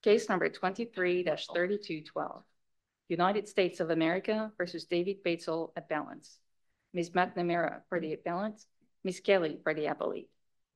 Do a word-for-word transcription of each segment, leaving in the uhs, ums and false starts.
Case number twenty-three dash thirty-two twelve. United States of America versus David Paetzel at balance. Miz McNamara for the appellant, Miz Kelly for the appellate.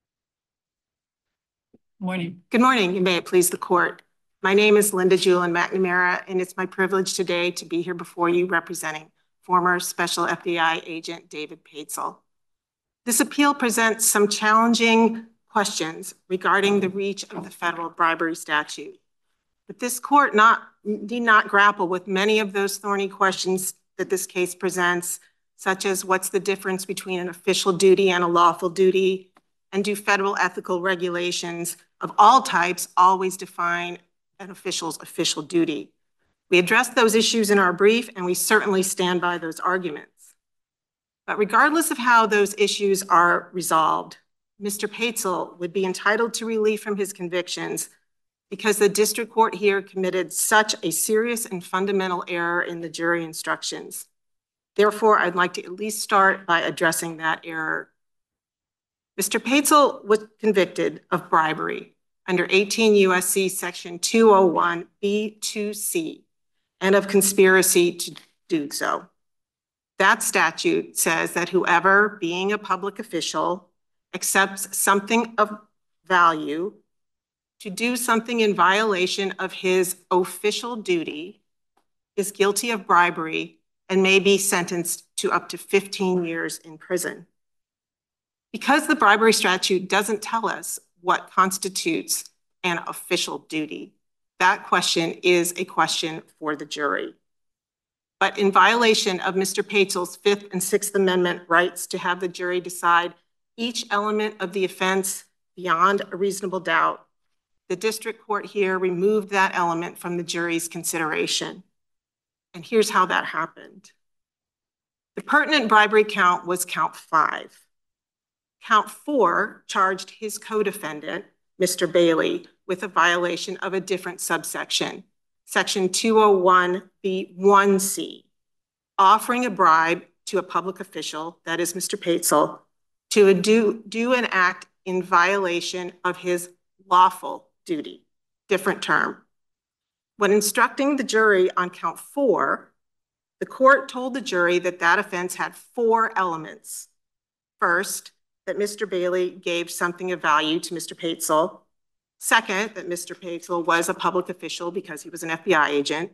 Morning. Good morning, and may it please the court. My name is Linda Julin McNamara, and it's my privilege today to be here before you representing former Special F B I agent David Paetzel. This appeal presents some challenging questions regarding the reach of the federal bribery statute. But this court not, need not grapple with many of those thorny questions that this case presents, such as what's the difference between an official duty and a lawful duty, and do federal ethical regulations of all types always define an official's official duty? We addressed those issues in our brief, and we certainly stand by those arguments. But regardless of how those issues are resolved, Mister Paetzel would be entitled to relief from his convictions because the district court here committed such a serious and fundamental error in the jury instructions. Therefore, I'd like to at least start by addressing that error. Mister Paetzel was convicted of bribery under eighteen U S C section two oh one B two C and of conspiracy to do so. That statute says that whoever, being a public official, accepts something of value to do something in violation of his official duty is guilty of bribery and may be sentenced to up to fifteen years in prison. Because the bribery statute doesn't tell us what constitutes an official duty, that question is a question for the jury. But in violation of Mister Paetzel's Fifth and Sixth Amendment rights to have the jury decide each element of the offense beyond a reasonable doubt, the district court here removed that element from the jury's consideration. And here's how that happened. The pertinent bribery count was count five. Count four charged his co-defendant, Mister Bailey, with a violation of a different subsection, section two oh one B one C, offering a bribe to a public official, that is Mister Paetzel, to do, do an act in violation of his lawful duty, different term. When instructing the jury on count four, the court told the jury that that offense had four elements. First, that Mister Bailey gave something of value to Mister Paetzel. Second, that Mister Paetzel was a public official because he was an F B I agent.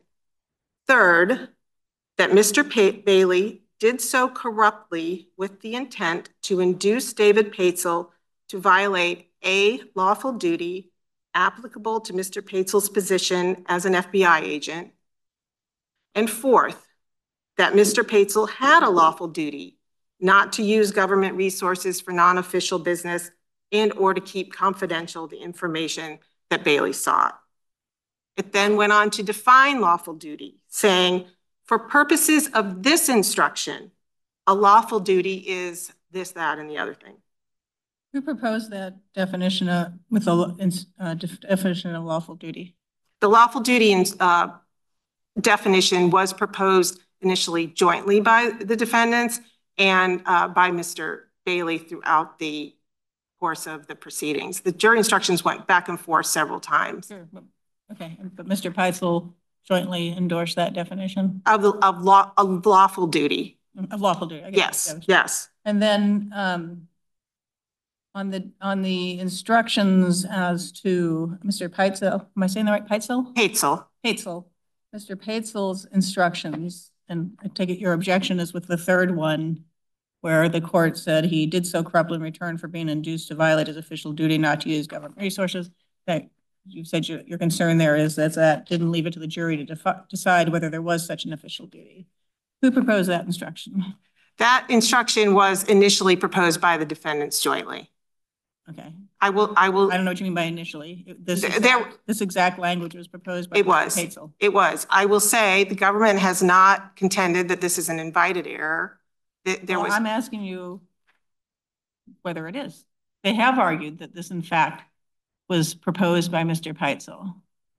Third, that Mister Pa- Bailey did so corruptly with the intent to induce David Paetzel to violate a lawful duty applicable to Mister Paetzel's position as an F B I agent. And fourth, that Mister Paetzel had a lawful duty not to use government resources for non-official business and or to keep confidential the information that Bailey sought. It then went on to define lawful duty, saying, for purposes of this instruction, a lawful duty is this, that, and the other thing. Who proposed that definition of, with a uh, definition of lawful duty? The lawful duty uh, definition was proposed initially jointly by the defendants and uh, by Mister Bailey throughout the course of the proceedings. The jury instructions went back and forth several times. Sure, but, okay, but Mister Paetzel jointly endorsed that definition? Of, of, law, of lawful duty. Of lawful duty, I guess. Yes, yes. And then um, on the on the instructions as to Mister Paetzel, am I saying the right, Paetzel? Paetzel. Paetzel. Mister Paetzel's instructions, and I take it your objection is with the third one, where the court said he did so corruptly in return for being induced to violate his official duty not to use government resources. That you said your, your concern there is that that didn't leave it to the jury to decide whether there was such an official duty. Who proposed that instruction? That instruction was initially proposed by the defendants jointly. Okay. I will, I will. I don't know what you mean by initially. This, there, exact, this exact language was proposed by it was, Paetzel. It was. I will say the government has not contended that this is an invited error. There well, was, I'm asking you whether it is. They have argued that this, in fact, was proposed by Mister Paetzel.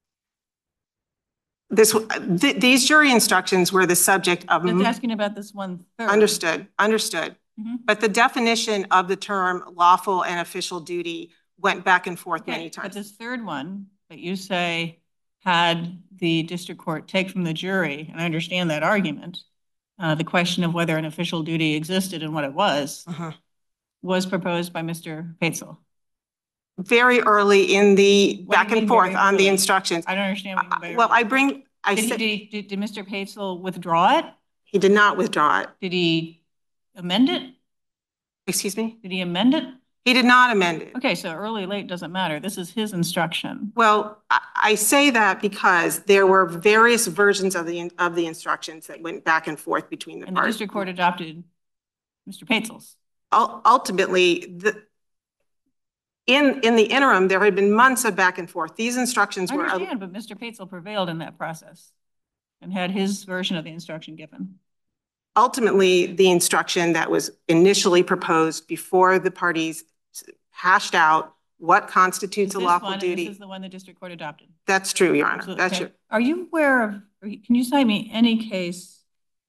This, th these jury instructions were the subject of. I'm asking about this one third. Understood, understood. Mm-hmm. But the definition of the term lawful and official duty went back and forth okay, many times. But this third one that you say had the district court take from the jury, and I understand that argument, uh, the question of whether an official duty existed and what it was, Uh-huh. was proposed by Mister Paetzel. Very early in the What do back you and mean forth very on the early? instructions. I don't understand what you mean by Well, early. I bring, I Did, he, said, did, he, did, did Mister Paetzel withdraw it? he did not withdraw it. Did he amend it? Excuse me? Did he amend it? He did not amend it. Okay, so early, late doesn't matter. This is his instruction. Well, I, I say that because there were various versions of the of the instructions that went back and forth between the And the parties. district court adopted Mister Paetzel's. Ultimately, the in in the interim, there had been months of back and forth. These instructions I were. understand, but Mister Paetzel prevailed in that process and had his version of the instruction given. Ultimately, the instruction that was initially proposed before the parties hashed out what constitutes a lawful one, duty. This is the one the district court adopted. That's true, Your Honor. So, That's okay. true. Are you aware of, can you cite me any case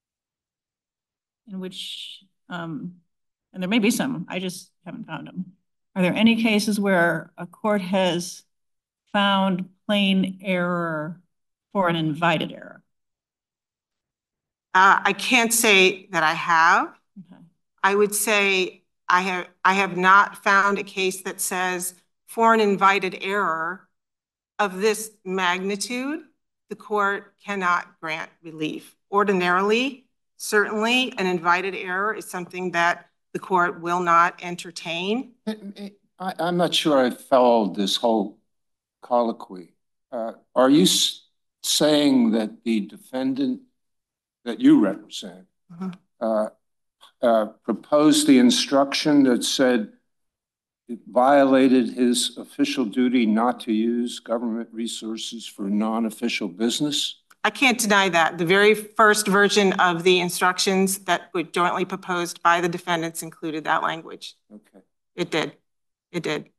in which, um, and there may be some, I just haven't found them. Are there any cases where a court has found plain error for an invited error? Uh, I can't say that I have. Okay. I would say I have I have not found a case that says for an invited error of this magnitude, the court cannot grant relief. Ordinarily, certainly an invited error is something that the court will not entertain. I, I'm not sure I followed this whole colloquy. Uh, are you saying that the defendant that you represent uh-huh. uh, uh, proposed the instruction that said it violated his official duty not to use government resources for non-official business? I can't deny that. The very first version of the instructions that were jointly proposed by the defendants included that language. Okay. It did. It did.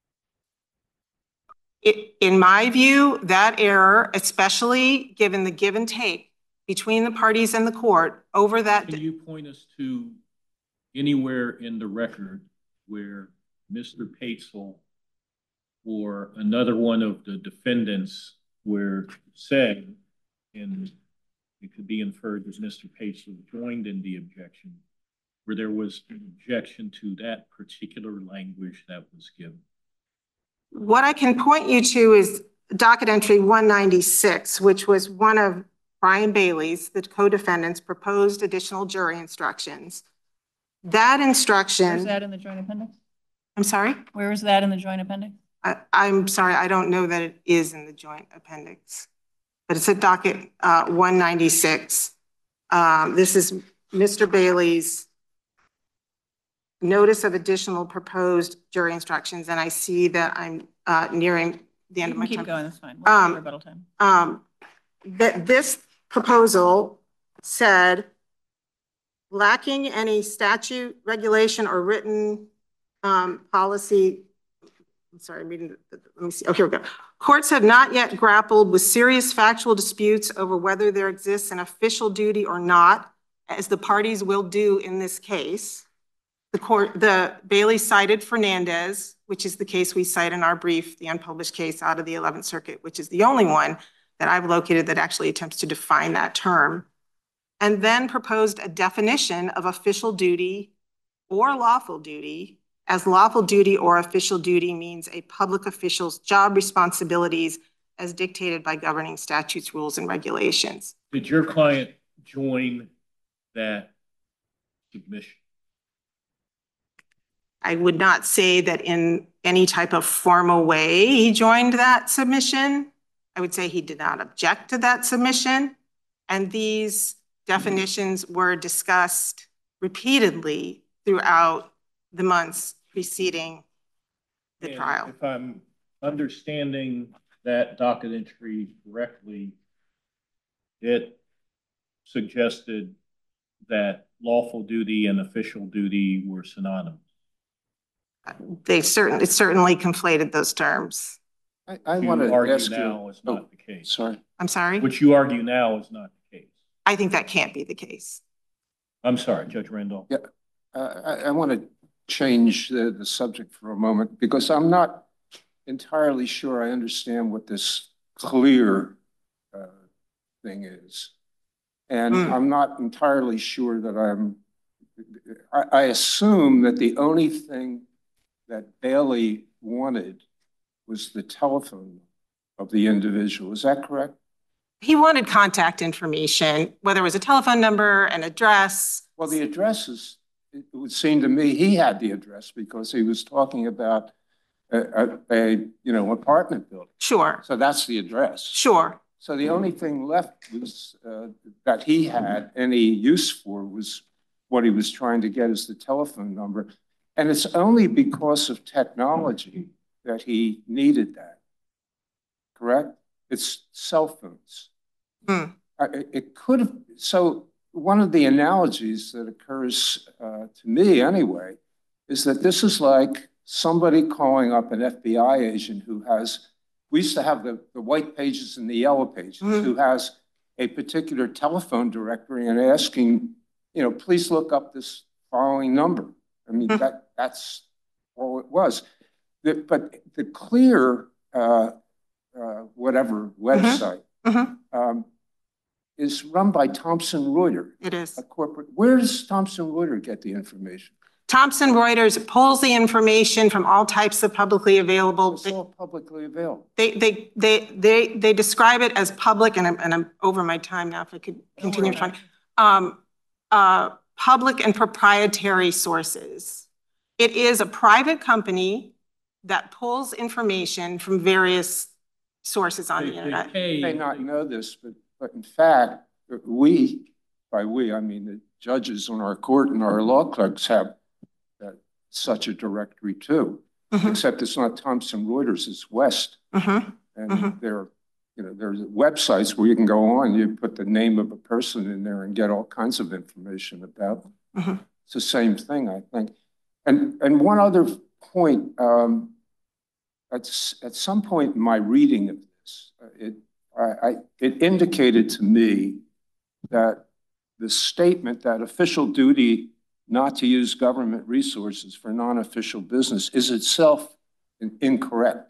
It, in my view, that error, especially given the give and take between the parties and the court over that. Can you point us to anywhere in the record where Mister Paetzel or another one of the defendants were said, and it could be inferred that Mister Paetzel joined in the objection, where there was an objection to that particular language that was given? What I can point you to is docket entry one ninety-six, which was one of Brian Bailey's, the co-defendants, proposed additional jury instructions. That instruction. Where's that in the joint appendix? I'm sorry? Where is that in the joint appendix? I, I'm sorry, I don't know that it is in the joint appendix, but it's at docket uh, one ninety-six. Um, this is Mister Bailey's notice of additional proposed jury instructions, and I see that I'm uh, nearing the end you of my keep time. Keep going, that's fine. We'll um, rebuttal time. Um, that this proposal said, lacking any statute, regulation, or written um, policy. I'm sorry, I'm reading. The, let me see. Oh, here we go. Courts have not yet grappled with serious factual disputes over whether there exists an official duty or not, as the parties will do in this case. The court, the Bailey cited Fernandez, which is the case we cite in our brief, the unpublished case out of the eleventh Circuit, which is the only one that I've located that actually attempts to define that term, and then proposed a definition of official duty or lawful duty, as lawful duty or official duty means a public official's job responsibilities as dictated by governing statutes, rules, and regulations. Did your client join that submission? I would not say that in any type of formal way he joined that submission. I would say he did not object to that submission. And these definitions were discussed repeatedly throughout the months preceding the and trial. If I'm understanding that docket entry correctly, it suggested that lawful duty and official duty were synonymous. They certainly, it certainly conflated those terms. I, I want to argue ask now you, is not oh, the case. Sorry. I'm sorry? Which you argue now is not the case. I think that can't be the case. I'm sorry, Judge Randolph. Yeah, uh, I, I want to change the, the subject for a moment because I'm not entirely sure I understand what this clear uh, thing is. And Mm. I'm not entirely sure that I'm, I, I assume that the only thing that Bailey wanted was the telephone of the individual. Is that correct? He wanted contact information, whether it was a telephone number, an address. Well, the address is, it would seem to me he had the address because he was talking about a, a, a you know, apartment building. Sure, So that's the address. sure. So the only thing left was uh, that he had any use for was what he was trying to get is the telephone number. And it's only because of technology that he needed that, correct? It's cell phones. Hmm. Uh, It, it could have, so one of the analogies that occurs uh, to me anyway, is that this is like somebody calling up an F B I agent who has, we used to have the, the white pages and the yellow pages, Mhm. who has a particular telephone directory and asking, you know, please look up this following number. I mean, Mhm. that that's all it was. The, but the clear, uh, uh, whatever website, Mhm. um, is run by Thomson Reuters, It is. a corporate. Where does Thomson Reuters get the information? Thomson Reuters pulls the information from all types of publicly available. It's all publicly available. They, they, they, they, they describe it as public, and I'm, and I'm over my time now, if I could continue. worry. Um, uh, public and proprietary sources. It is a private company that pulls information from various sources on They- the they internet. pay- You may not know this, but, but in fact, we, by we, I mean the judges on our court and our law clerks have uh, such a directory too, Mhm. except it's not Thomson Reuters, it's West. Mhm. And Mhm. there, you know, there's websites where you can go on, you put the name of a person in there and get all kinds of information about them. Mhm. It's the same thing, I think. And, and one other point, um, at, at some point in my reading of this, uh, it, I, I, it indicated to me that the statement that official duty not to use government resources for non-official business is itself in, incorrect.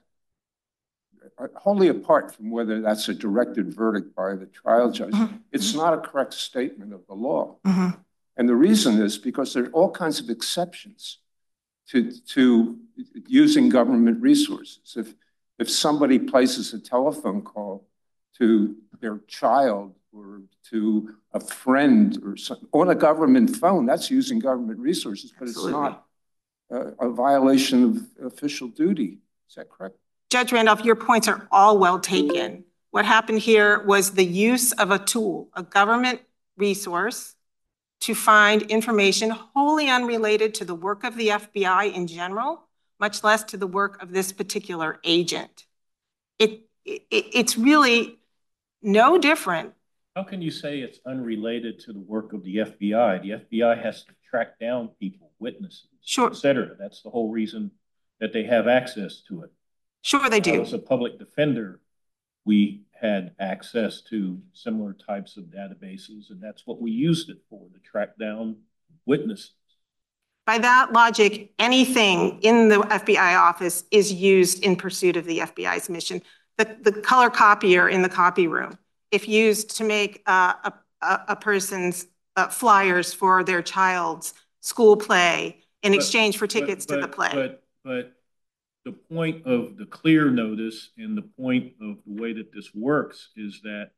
Wholly apart from whether that's a directed verdict by the trial judge, Mhm. it's not a correct statement of the law. Mhm. And the reason is because there are all kinds of exceptions to, to using government resources. If, if somebody places a telephone call to their child or to a friend or something on a government phone, that's using government resources, but Absolutely. it's not a, a violation of official duty. Is that correct? Judge Randolph, your points are all well taken. What happened here was the use of a tool, a government resource, to find information wholly unrelated to the work of the F B I in general, much less to the work of this particular agent. It, it it's really no different. How can you say it's unrelated to the work of the F B I? The F B I has to track down people, witnesses, Sure. et cetera. That's the whole reason that they have access to it. Sure, they do. As a public defender, we had access to similar types of databases, and that's what we used it for, to track down witnesses. By that logic, anything in the F B I office is used in pursuit of the F B I's mission. The, the color copier in the copy room, if used to make uh, a, a person's uh, flyers for their child's school play in But- exchange for tickets but, to the but, play. But, but the point of the clear notice and the point of the way that this works is that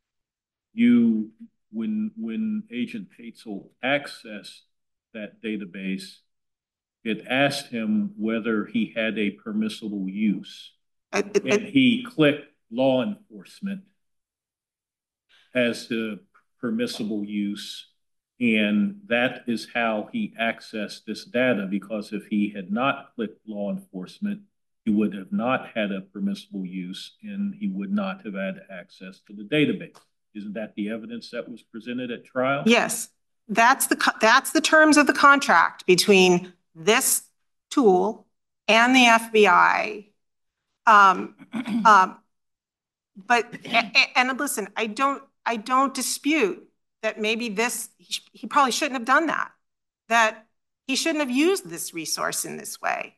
you, when, when Agent Paetzel accessed that database, it asked him whether he had a permissible use. It- it- And he clicked law enforcement as the permissible use. And that is how he accessed this data, because if he had not clicked law enforcement, he would have not had a permissible use and he would not have had access to the database. Isn't that the evidence that was presented at trial? Yes, that's the, co- that's the terms of the contract between this tool and the F B I. Um, um, but, a- a- and listen, I don't, I don't dispute that maybe this, he sh- he probably shouldn't have done that, that he shouldn't have used this resource in this way.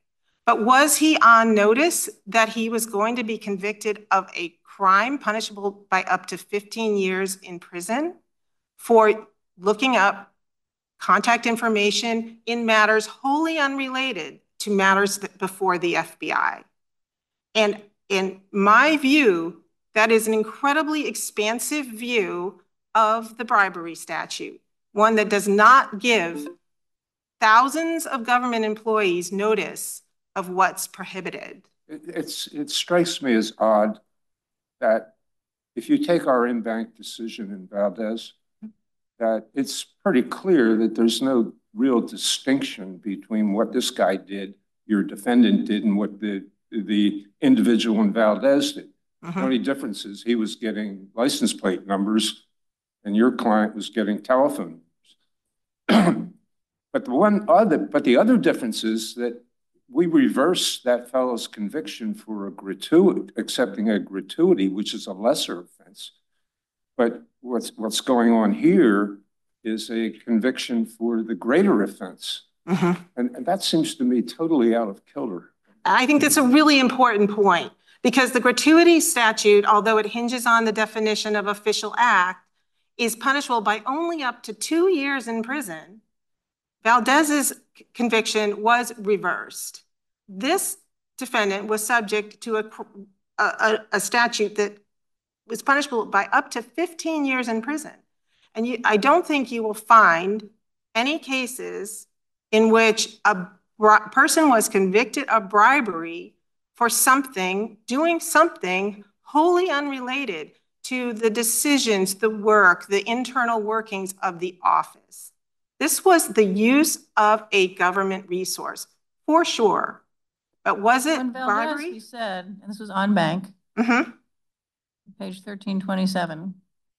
But was he on notice that he was going to be convicted of a crime punishable by up to fifteen years in prison for looking up contact information in matters wholly unrelated to matters that before the F B I? And in my view, that is an incredibly expansive view of the bribery statute, one that does not give thousands of government employees notice of what's prohibited. It, it's, it strikes me as odd that if you take our in-bank decision in Valdez, that it's pretty clear that there's no real distinction between what this guy did, your defendant did, and what the, the individual in Valdez did. Mm-hmm. The only difference is he was getting license plate numbers and your client was getting telephone numbers. But the one other, but the other difference is that we reverse that fellow's conviction for a gratuity, accepting a gratuity, which is a lesser offense. But what's what's going on here is a conviction for the greater offense. Mm-hmm. And, and that seems to me totally out of kilter. I think that's a really important point, because the gratuity statute, although it hinges on the definition of official act, is punishable by only up to two years in prison. Valdez's conviction was reversed. This defendant was subject to a, a, a statute that was punishable by up to fifteen years in prison. And you, I don't think you will find any cases in which a person was convicted of bribery for something, doing something wholly unrelated to the decisions, the work, the internal workings of the office. This was the use of a government resource, for sure. But was it when Valdez, bribery? He said, and this was on bank, mm-hmm. page thirteen twenty-seven.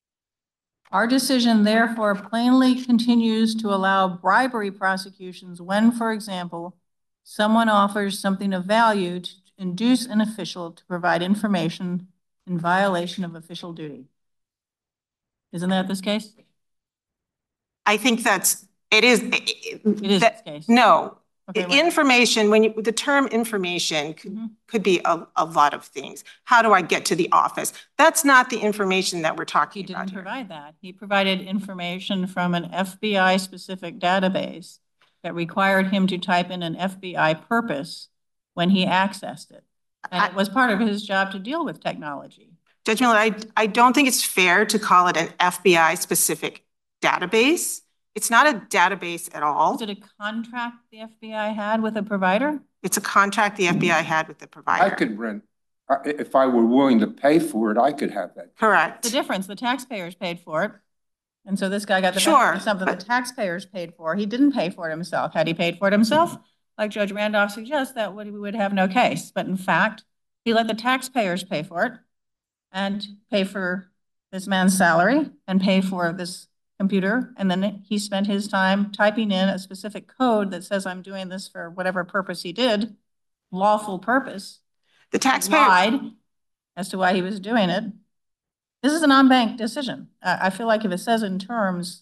Our decision, therefore, plainly continues to allow bribery prosecutions when, for example, someone offers something of value to induce an official to provide information in violation of official duty. Isn't that this case? I think that's, it is. It, it is that, this case. No. Okay, the information, when you, the term information could, mm-hmm. could be a, a lot of things. How do I get to the office? That's not the information that we're talking about. He about didn't here. provide that. He provided information from an F B I specific database that required him to type in an F B I purpose when he accessed it. And I, it was part of his job to deal with technology. Judge Miller, I, I don't think it's fair to call it an F B I specific database. It's not a database at all. Is it a contract the F B I had with a provider? It's a contract the F B I had with the provider. I could rent, if I were willing to pay for it, I could have that. Correct. The difference, the taxpayers paid for it. And so this guy got the sure, of something but the taxpayers paid for. He didn't pay for it himself. Had he paid for it himself, like Judge Randolph suggests, that would, we would have no case. But in fact, he let the taxpayers pay for it and pay for this man's salary and pay for this computer, and then he spent his time typing in a specific code that says I'm doing this for whatever purpose he did, lawful purpose. The taxpayer lied as to why he was doing it. This is an on-bank decision. I, I feel like if it says in terms,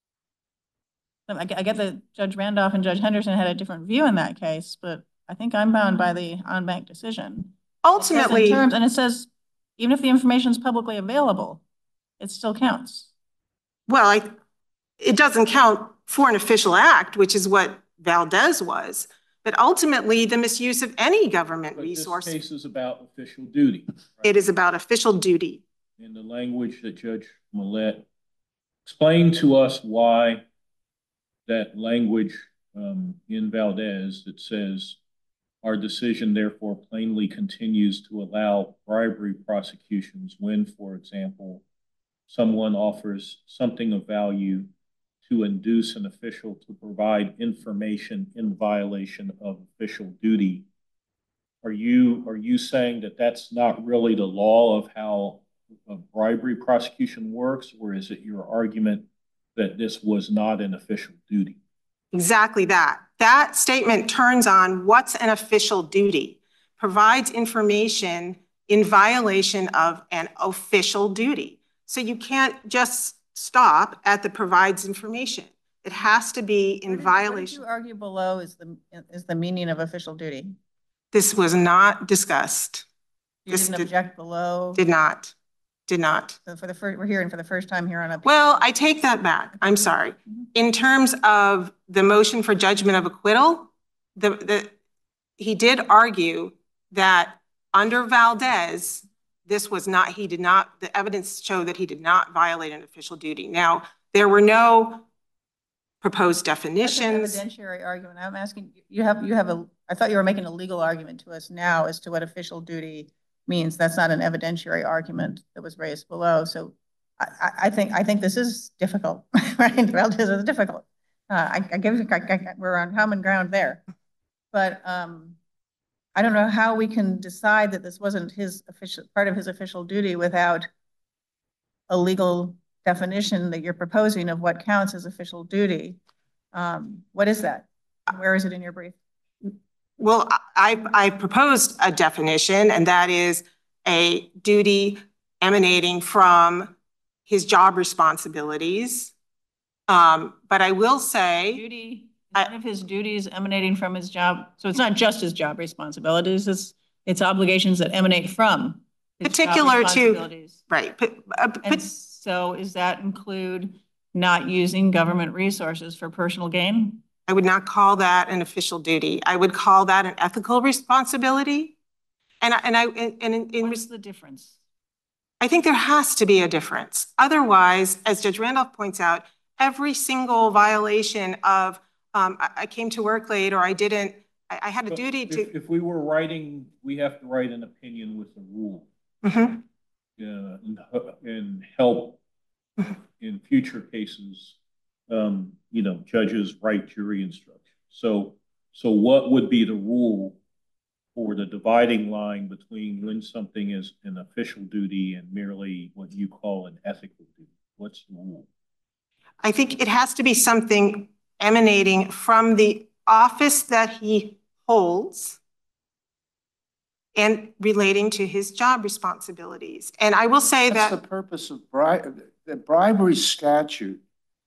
I, I get that Judge Randolph and Judge Henderson had a different view in that case, but I think I'm bound by the on-bank decision. Ultimately, it terms, and it says even if the information is publicly available, it still counts. Well, I, it doesn't count for an official act, which is what Valdez was. But ultimately, the misuse of any government but resource. This case is about official duty. Right? It is about official duty. In the language that Judge Millett explained to us why that language um, in Valdez that says, our decision therefore plainly continues to allow bribery prosecutions when, for example, someone offers something of value to induce an official to provide information in violation of official duty. Are you, are you saying that that's not really the law of how a bribery prosecution works, or is it your argument that this was not an official duty? Exactly that. That statement turns on what's an official duty, provides information in violation of an official duty. So you can't just stop at the provides information. It has to be in what did, violation. What did you argue below is the, is the meaning of official duty? This was not discussed. You This didn't did- object below? Did not, did not. So for the first, we're hearing for the first time here on a. Well, I take that back. I'm sorry. In terms of the motion for judgment of acquittal, the, the, he did argue that under Valdez, this was not, he did not, the evidence showed that he did not violate an official duty. Now, there were no proposed That's an definitions. evidentiary argument. I'm asking, you have, you have a, I thought you were making a legal argument to us now as to what official duty means. That's not an evidentiary argument that was raised below. So I, I, I think, I think this is difficult, right? Well, this is difficult. Uh, I, I give you, I, I, we're on common ground there. But um, I don't know how we can decide that this wasn't his official, part of his official duty without a legal definition that you're proposing of what counts as official duty. Um, what is that? Where is it in your brief? Well, I, I proposed a definition, and that is a duty emanating from his job responsibilities. Um, but I will say, Duty, I- one of his duties emanating from his job. So it's not just his job responsibilities, it's, it's obligations that emanate from his job Particular to- responsibilities. right, but, uh, but And so does that include not using government resources for personal gain? I would not call that an official duty. I would call that an ethical responsibility. And I, and I, and in, in, What's the difference? I think there has to be a difference. Otherwise, as Judge Randolph points out, every single violation of, um, I, I came to work late, or I didn't, I, I had a But duty if, to. if we were writing, we have to write an opinion with a rule. Mhm. Yeah, and, and help in future cases, um, you know, judges write jury instructions. So, so what would be the rule for the dividing line between when something is an official duty and merely what you call an ethical duty? What's the rule? I think it has to be something emanating from the office that he holds and relating to his job responsibilities. And I will say That's that the purpose of bribery. The bribery statute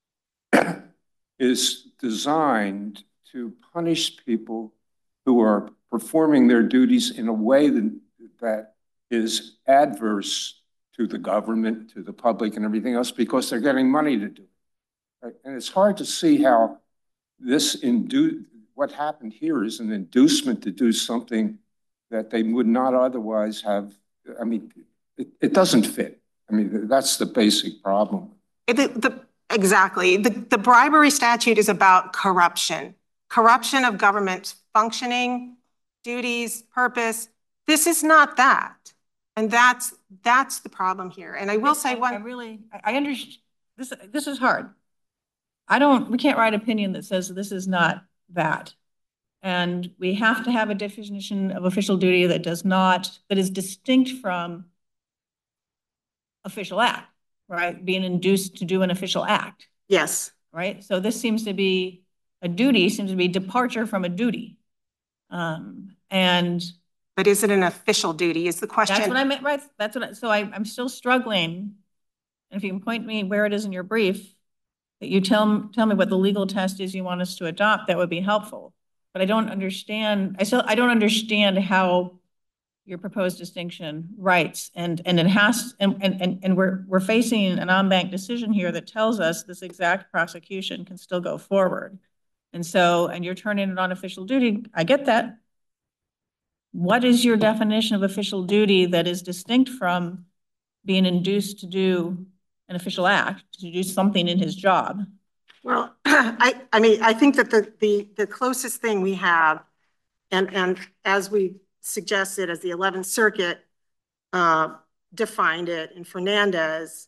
is designed to punish people who are performing their duties in a way that, that is adverse to the government, to the public, and everything else, because they're getting money to do it. Right? And it's hard to see how this indu what happened here is an inducement to do something that they would not otherwise have. I mean, it, it doesn't fit. I mean, that's the basic problem. the, the, exactly. The, the bribery statute is about corruption, corruption of government functioning, duties, purpose. This is not that. And that's, that's the problem here. And I will say I one. really, I, I understand, this, this is hard. I don't, we can't write opinion that says this is not that. And we have to have a definition of official duty that does not, that is distinct from official act, right? Being induced to do an official act, Yes. right? So this seems to be, a duty seems to be departure from a duty. Um, and But is it an official duty is the question. that's what I meant, right? That's what, I, so I, I'm still struggling. And if you can point me where it is in your brief, that you tell, tell me what the legal test is you want us to adopt, that would be helpful. But I don't understand, I still, I don't understand how your proposed distinction writes. And, and it has, and, and, and we're, we're facing an en-banc decision here that tells us this exact prosecution can still go forward. And so, and you're turning it on official duty. I get that. What is your definition of official duty that is distinct from being induced to do an official act, to do something in his job? Well, I, I mean, I think that the, the, the closest thing we have, and, and as we suggested, as the eleventh Circuit uh, defined it in Fernandez,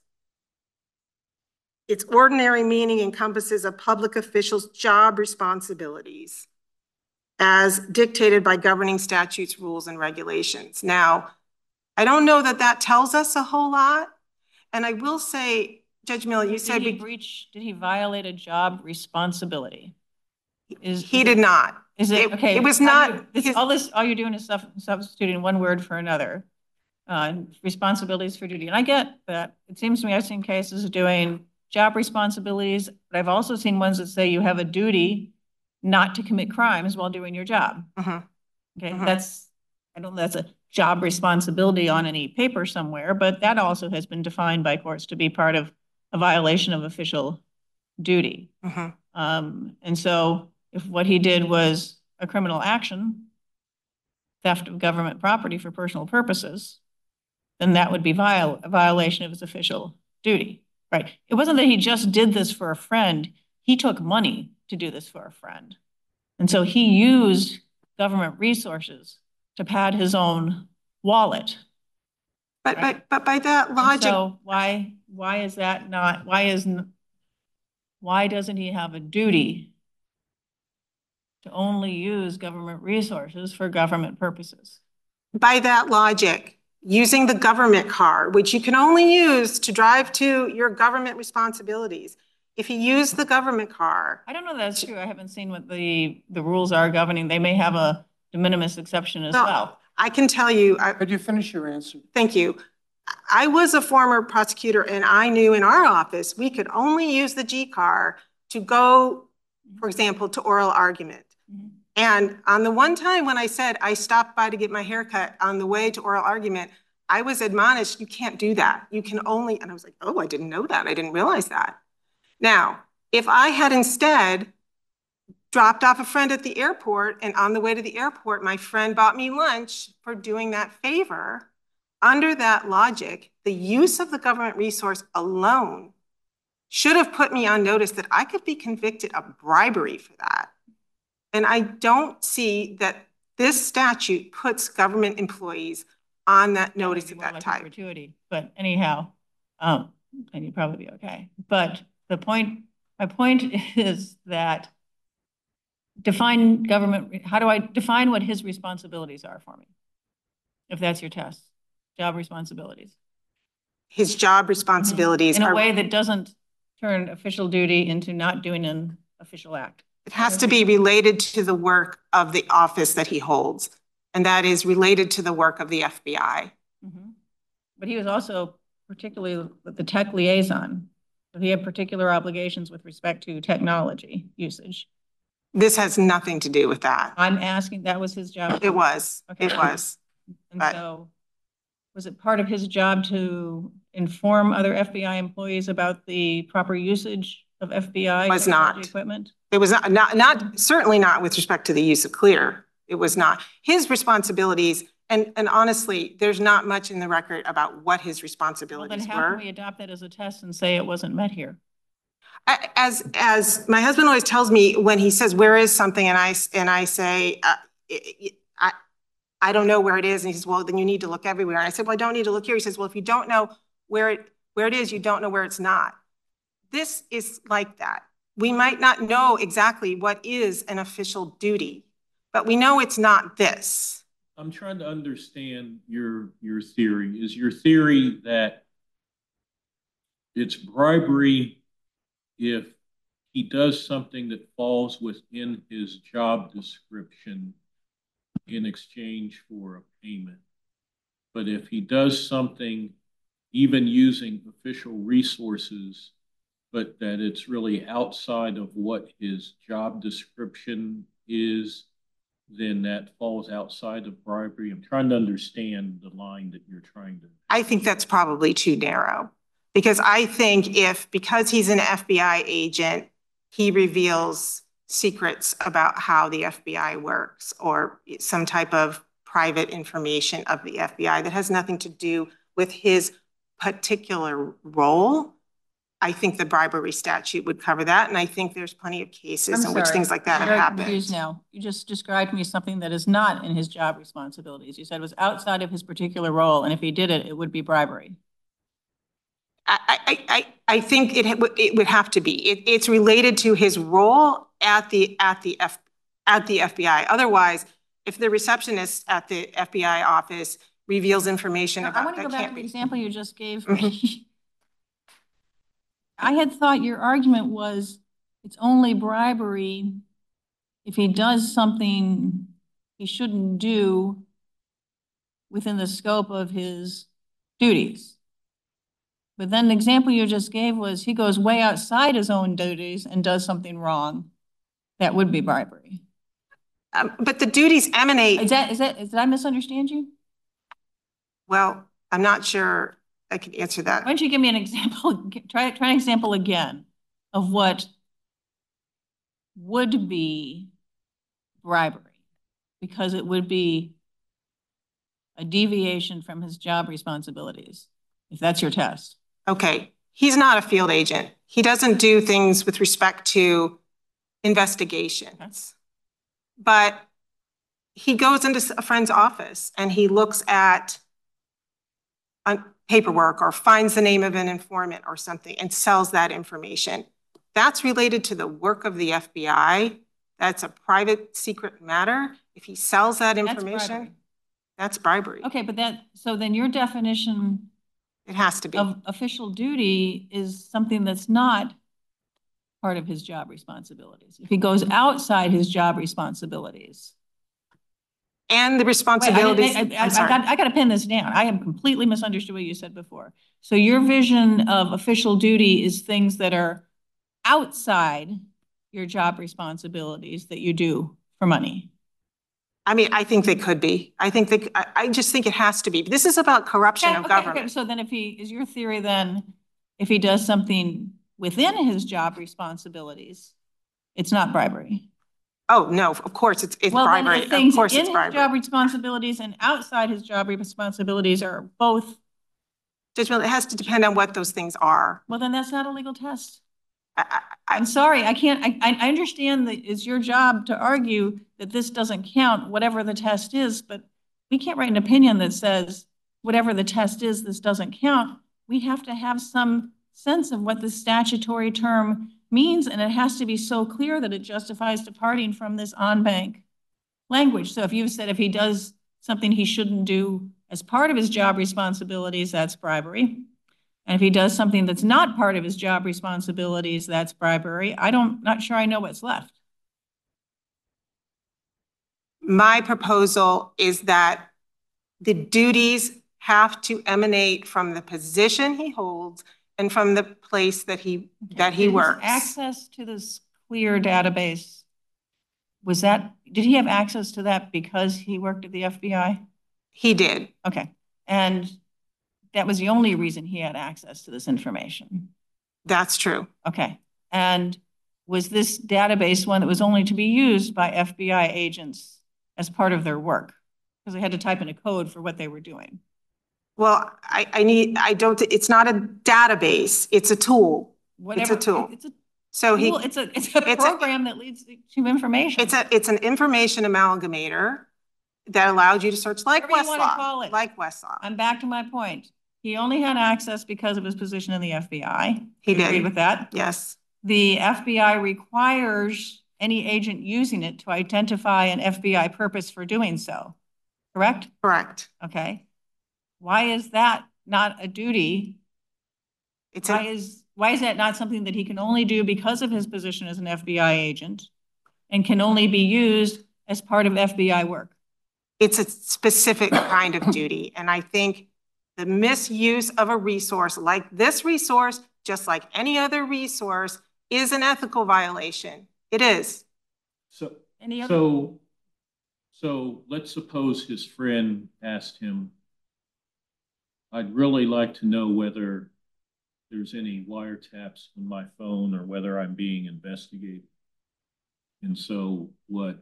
its ordinary meaning encompasses a public official's job responsibilities as dictated by governing statutes, rules, and regulations. Now, I don't know that that tells us a whole lot. And I will say, Judge Miller, you said. Did he breach, did he violate a job responsibility? Is, He is did it, not. Is it, It- okay. it was how do not you- this- his- All this, all you're doing is sub- substituting one word for another. Uh, responsibilities for duty. And I get that. It seems to me I've seen cases doing job responsibilities, but I've also seen ones that say you have a duty not to commit crimes while doing your job. Mhm. Okay, Mhm. that's, I don't know, that's a job responsibility on any paper somewhere, but that also has been defined by courts to be part of a violation of official duty. Mhm. Um, and so if what he did was a criminal action, theft of government property for personal purposes, then that would be viol a violation of his official duty, right? It wasn't that he just did this for a friend. He took money to do this for a friend. And so he used government resources to pad his own wallet. But, Right. but, but by that And logic, so why, why is that not, why isn't, why doesn't he have a duty to only use government resources for government purposes? by that logic, using the government car, which you can only use to drive to your government responsibilities, if you use the government car, I don't know that that's true. I haven't seen what the, the rules are governing. They may have a de minimis exception as no, well. I can tell you, I, Could you finish your answer? thank you. I was a former prosecutor and I knew in our office, we could only use the G car to go, for example, to oral argument. Mm-hmm. And on the one time when I said I stopped by to get my haircut on the way to oral argument, I was admonished, you can't do that. You can only, and I was like, oh, I didn't know that. I didn't realize that. Now, if I had instead dropped off a friend at the airport and on the way to the airport, my friend bought me lunch for doing that favor, under that logic, the use of the government resource alone should have put me on notice that I could be convicted of bribery for that. And I don't see that this statute puts government employees on that notice of that like type. Gratuity, but anyhow, um, and you'd probably be okay. But the point, my point is that define government, how do I define what his responsibilities are for me? If that's your test, job responsibilities. His job responsibilities in a are, way that doesn't turn official duty into not doing an official act. it has to be related to the work of the office that he holds. And that is related to the work of the F B I. Mm-hmm. But he was also particularly the tech liaison. So he had particular obligations with respect to technology usage. This has nothing to do with that. I'm asking, that was his job? It was, okay. it was. And but, so was it part of his job to inform other F B I employees about the proper usage of F B I was not equipment? It was not, not, not, certainly not with respect to the use of CLEAR. It was not. His responsibilities, and, and honestly, there's not much in the record about what his responsibilities well, then how were. can we adopt that as a test and say it wasn't met here? As, as my husband always tells me when he says, where is something? And I, and I say, uh, I, I don't know where it is. And he says, well, then you need to look everywhere. And I said, well, I don't need to look here. He says, well, if you don't know where it, where it is, you don't know where it's not. This is like that. We might not know exactly what is an official duty, but we know it's not this. I'm trying to understand your, your theory. Is your theory that it's bribery if he does something that falls within his job description in exchange for a payment? But if he does something, even using official resources, but that it's really outside of what his job description is, then that falls outside of bribery? I'm trying to understand the line that you're trying to. I think that's probably too narrow, because I think if, because he's an F B I agent, he reveals secrets about how the F B I works or some type of private information of the F B I that has nothing to do with his particular role, I think the bribery statute would cover that. And I think there's plenty of cases I'm in which sorry. things like that I'm have very happened. confused now. You just described me something that is not in his job responsibilities. You said it was outside of his particular role, and if he did it, it would be bribery. I, I, I, I think it, it would have to be. It, it's related to his role at the, at the F, at the F B I. Otherwise, if the receptionist at the F B I office reveals information now, about I want to that, go back can't to the be. example you just gave Mm-hmm. me. I had thought your argument was it's only bribery if he does something he shouldn't do within the scope of his duties. But then the example you just gave was he goes way outside his own duties and does something wrong. That would be bribery. Um, but the duties emanate, Is that, is that, did I misunderstand you? well, I'm not sure I can answer Why that. don't you give me an example, try, try an example again of what would be bribery, because it would be a deviation from his job responsibilities, if that's your test. Okay, he's not a field agent. He doesn't do things with respect to investigations. But he goes into a friend's office and he looks at uh, paperwork or finds the name of an informant or something and sells that information. That's related to the work of the F B I. That's a private secret matter. If he sells that That's information, bribery. that's bribery. Okay, but that, so then your definition It has to be. of official duty is something that's not part of his job responsibilities. If he goes outside his job responsibilities. And the Wait, I, responsibilities. didn't- I, I, I'm I sorry. got, I got to pin this down. I have completely misunderstood what you said before. So your vision of official duty is things that are outside your job responsibilities that you do for money. I mean, I think they could be. I think they, I, I just think it has to be. This is about corruption Okay, of okay, government. okay. So then if he, is your theory then, if he does something within his job responsibilities, it's not bribery? Oh, no, of course, it's, it's Well, then bribery. if Of things course, in it's his bribery. job responsibilities and outside his job responsibilities are both, Judge Miller, it has to depend on what those things are. well, then that's not a legal test. I, I, I'm sorry, I can't, I, I understand that it's your job to argue that this doesn't count, whatever the test is, but we can't write an opinion that says whatever the test is, this doesn't count. We have to have some sense of what the statutory term means, and it has to be so clear that it justifies departing from this on-bank language. So if you've said if he does something he shouldn't do as part of his job responsibilities, that's bribery. And if he does something that's not part of his job responsibilities, that's bribery. I don't, not sure I know what's left. my proposal is that the duties have to emanate from the position he holds and from the place that he, that he Did his works. access to this clear database, was that, did he have access to that because he worked at the F B I? He did. Okay. And that was the only reason he had access to this information? That's true. Okay. And was this database one that was only to be used by F B I agents as part of their work? Because they had to type in a code for what they were doing. Well, I, I need, I don't, it's not a database, it's a tool. Whatever, It's a tool. It's a So he, tool. It's a, it's a it's a- program that leads to information. it's a, it's an information amalgamator that allowed you to search like Whatever you wanna call Westlaw, it. like Westlaw. I'm back to my point. He only had access because of his position in the F B I. He You did. agree with that? Yes, The F B I requires any agent using it to identify an F B I purpose for doing so, correct? correct. Okay. Why is that not a duty? It's Why a, is, why is that not something that he can only do because of his position as an F B I agent and can only be used as part of F B I work? it's a specific kind of duty. And I think the misuse of a resource like this resource, just like any other resource, is an ethical violation. It is. So, Any other? so, so let's suppose his friend asked him, I'd really like to know whether there's any wiretaps on my phone or whether I'm being investigated. And so what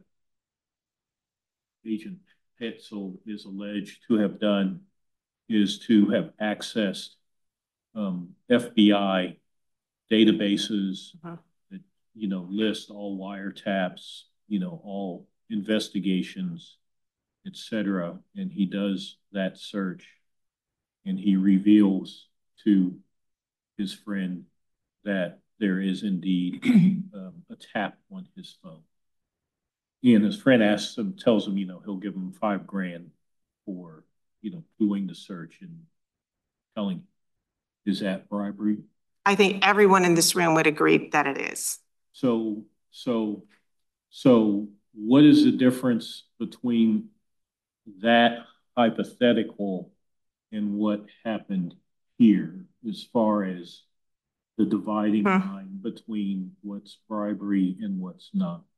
Agent Petzold is alleged to have done is to have accessed um, F B I databases Uh-huh. that, you know, list all wiretaps, you know, all investigations, et cetera. And he does that search and he reveals to his friend that there is indeed um, a tap on his phone. And his friend asks him, tells him, you know, he'll give him five grand for, you know, doing the search and telling him. Is that bribery? I think everyone in this room would agree that it is. So, so, so what is the difference between that hypothetical and what happened here as far as the dividing Hmm. line between what's bribery and what's not?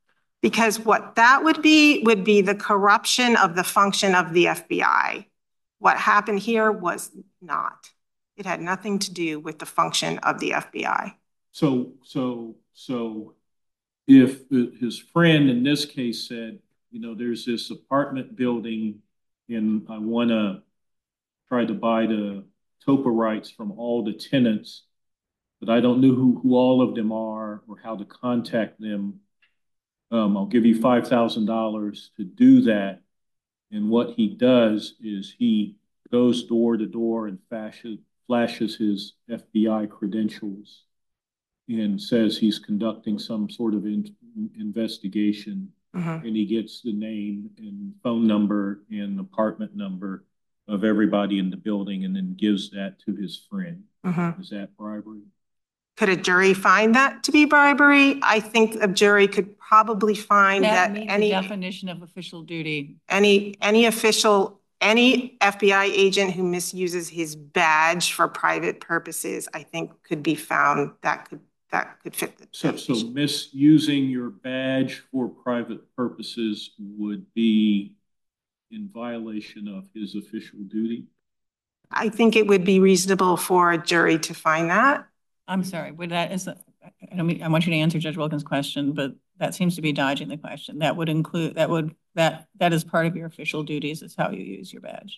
Because what that would be, would be the corruption of the function of the F B I. What happened here was not. It had nothing to do with the function of the F B I. So, so, so if his friend in this case said, you know, there's this apartment building and I want to try to buy the TOPA rights from all the tenants, but I don't know who, who all of them are or how to contact them. Um, I'll give you five thousand dollars to do that. And what he does is he goes door to door and flashes, flashes his F B I credentials and says he's conducting some sort of in, investigation. Mm-hmm. And he gets the name and phone number and apartment number of everybody in the building and then gives that to his friend. Mm-hmm. Is that bribery? Could a jury find that to be bribery? I think a jury could probably find that, that any definition of official duty, any any official, any F B I agent who misuses his badge for private purposes, I think could be found that could that could fit the so definition. So misusing your badge for private purposes would be in violation of his official duty? I think it would be reasonable for a jury to find that. I'm sorry, but that is, a, I mean, I want you to answer Judge Wilkins' question, but that seems to be dodging the question. That would include, that would, that, that is part of your official duties, is how you use your badge.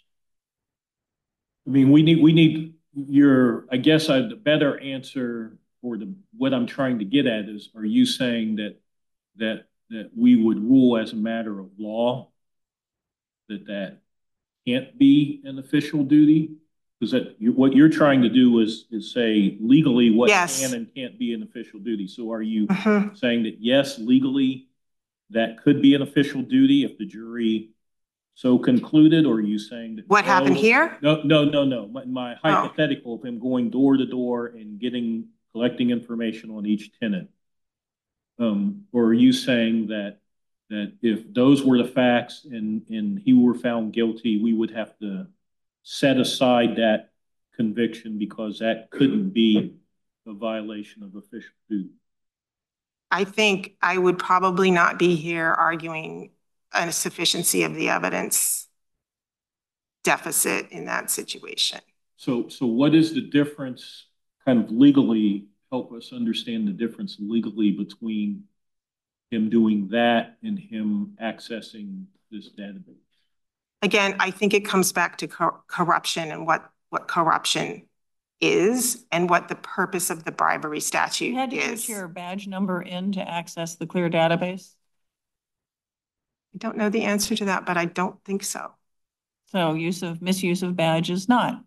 I mean, we need, we need your, I guess I, the better answer for the, what I'm trying to get at is, are you saying that, that, that we would rule as a matter of law that that can't be an official duty? Because that you, what you're trying to do is is say legally what yes. can and can't be an official duty. So are you uh-huh. saying that yes, legally that could be an official duty if the jury so concluded, or are you saying that what no, happened here? No, no, no, no. My, my oh. hypothetical of him going door to door and getting collecting information on each tenant. Um, or are you saying that that if those were the facts and and he were found guilty, we would have to set aside that conviction because that couldn't be a violation of official duty? I think I would probably not be here arguing a sufficiency of the evidence deficit in that situation. So, so what is the difference kind of legally, help us understand the difference legally between him doing that and him accessing this database? Again, I think it comes back to cor corruption and what, what corruption is and what the purpose of the bribery statute is. You had to is. put your badge number in to access the CLEAR database? I don't know the answer to that, but I don't think so. So use of misuse of badge is not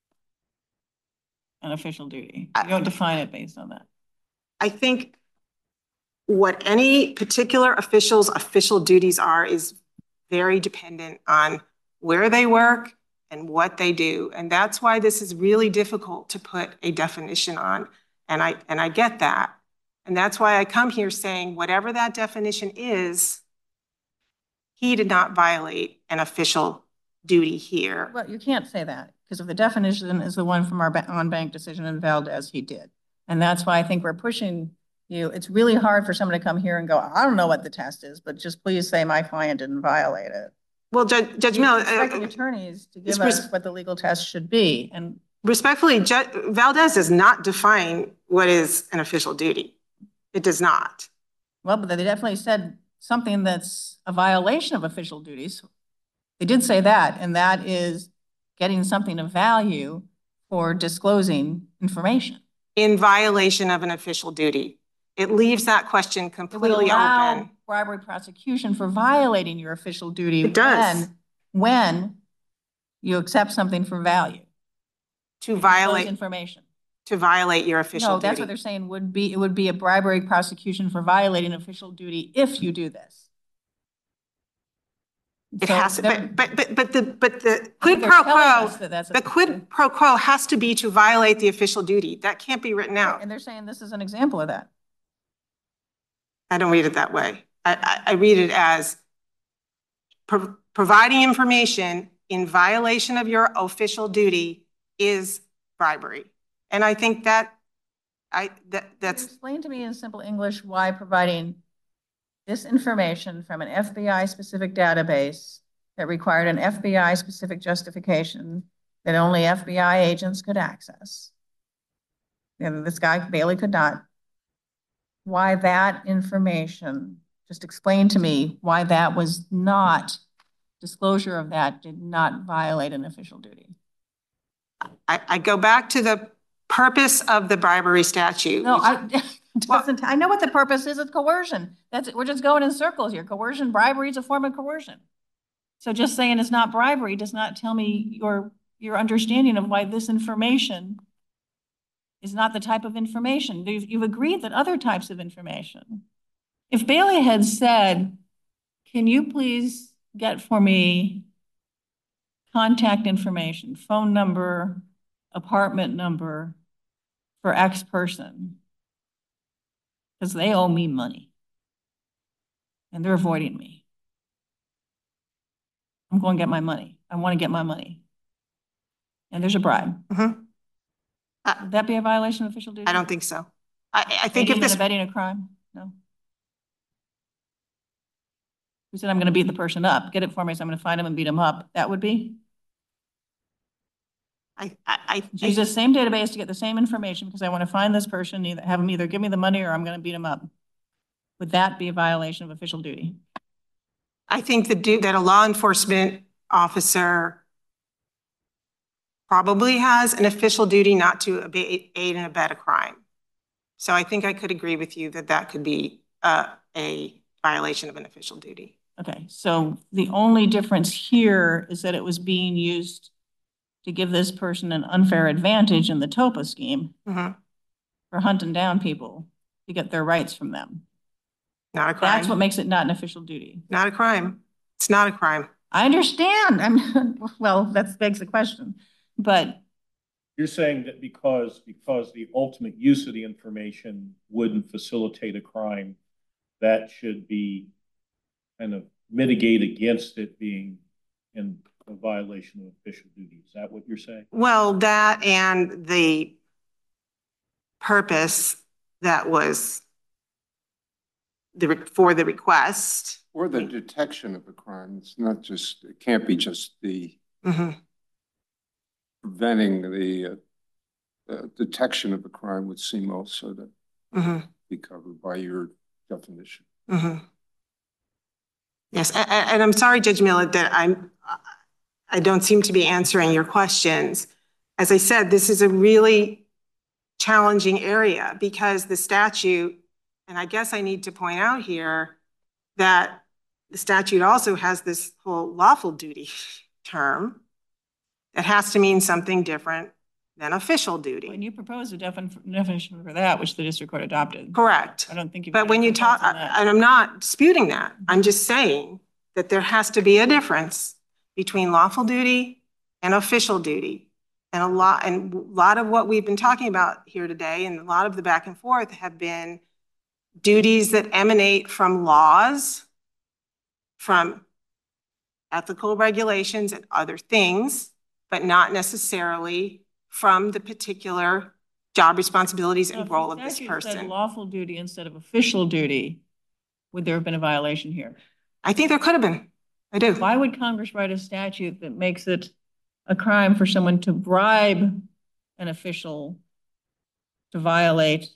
an official duty. You don't define it based on that. I think what any particular official's official duties are is very dependent on where they work and what they do. And that's why this is really difficult to put a definition on. And I, and I get that. And that's why I come here saying whatever that definition is, he did not violate an official duty here. Well, you can't say that because if the definition is the one from our on-bank decision in Valdez, he did. And that's why I think we're pushing you. It's really hard for someone to come here and go, I don't know what the test is, but just please say my client didn't violate it. Well, Judge, Judge Mill, expecting uh, attorneys to give us what the legal test should be. And respectfully, Judge, Valdez does not define what is an official duty. It does not. Well, but they definitely said something that's a violation of official duties. They did say that, and that is getting something of value for disclosing information. In violation of an official duty. It leaves that question completely open. Bribery prosecution for violating your official duty. It does. When, when you accept something for value. To violate information. To violate your official no, duty. No, that's what they're saying would be, it would be a bribery prosecution for violating official duty if you do this. It so has to, but, but, but, but the, but the quid pro quo, that the quid pro quo has to be to violate the official duty. That can't be written out. And they're saying this is an example of that. I don't read it that way. I, I, I read it as pro providing information in violation of your official duty is bribery. And I think that I that that's explain to me in simple English why providing this information from an F B I-specific database that required an F B I-specific justification that only F B I agents could access. And this guy, Bailey, could not. Why that information, just explain to me why that was not, disclosure of that did not violate an official duty. I, I go back to the purpose of the bribery statute. No, which- I, doesn't, I know what the purpose is. It's coercion. That's it. We're just going in circles here. Coercion, bribery is a form of coercion. So just saying it's not bribery does not tell me your, your understanding of why this information is not the type of information. You've, you've agreed that other types of information. If Bailey had said, can you please get for me contact information, phone number, apartment number for X person, because they owe me money and they're avoiding me. I'm going to get my money. I want to get my money. And there's a bribe. Mhm. Uh, Would that be a violation of official duty? I don't think so. I, I think Aiding if and this, abetting a crime? No. Who said I'm going to beat the person up? Get it for me, so I'm going to find him and beat him up. That would be? I, I, I, Use the same database to get the same information because I want to find this person, either have him either give me the money or I'm going to beat him up. Would that be a violation of official duty? I think the do that a law enforcement officer probably has an official duty not to abate, aid and abet a crime. So I think I could agree with you that that could be uh, a violation of an official duty. Okay, so the only difference here is that it was being used to give this person an unfair advantage in the TOPA scheme Mm-hmm. for hunting down people to get their rights from them. Not a crime. That's what makes it not an official duty. Not a crime. It's not a crime. I understand. I'm well, that begs the question, but You're saying that because, because the ultimate use of the information wouldn't facilitate a crime, that should be kind of mitigate against it being in a violation of official duty. Is that what you're saying? Well, that and the purpose that was the for the request. Or the detection of a crime. It's not just, it can't be just the Mm-hmm. preventing the uh, uh, detection of a crime would seem also to Mm-hmm. be covered by your definition. Mm-hmm. Yes, and, and I'm sorry, Judge Millett, that I'm I don't seem to be answering your questions. As I said, this is a really challenging area because the statute, and I guess I need to point out here that the statute also has this whole lawful duty term that has to mean something different than official duty. when you propose a defin- definition for that, which the district court adopted, Correct. I don't think you. But when you talk, and I'm not disputing that, I'm just saying that there has to be a difference between lawful duty and official duty. And a lot, and a lot of what we've been talking about here today and a lot of the back and forth have been duties that emanate from laws, from ethical regulations and other things, but not necessarily from the particular job responsibilities and role of this person. Lawful duty instead of official duty, would there have been a violation here? I think there could have been. I do. Why would Congress write a statute that makes it a crime for someone to bribe an official to violate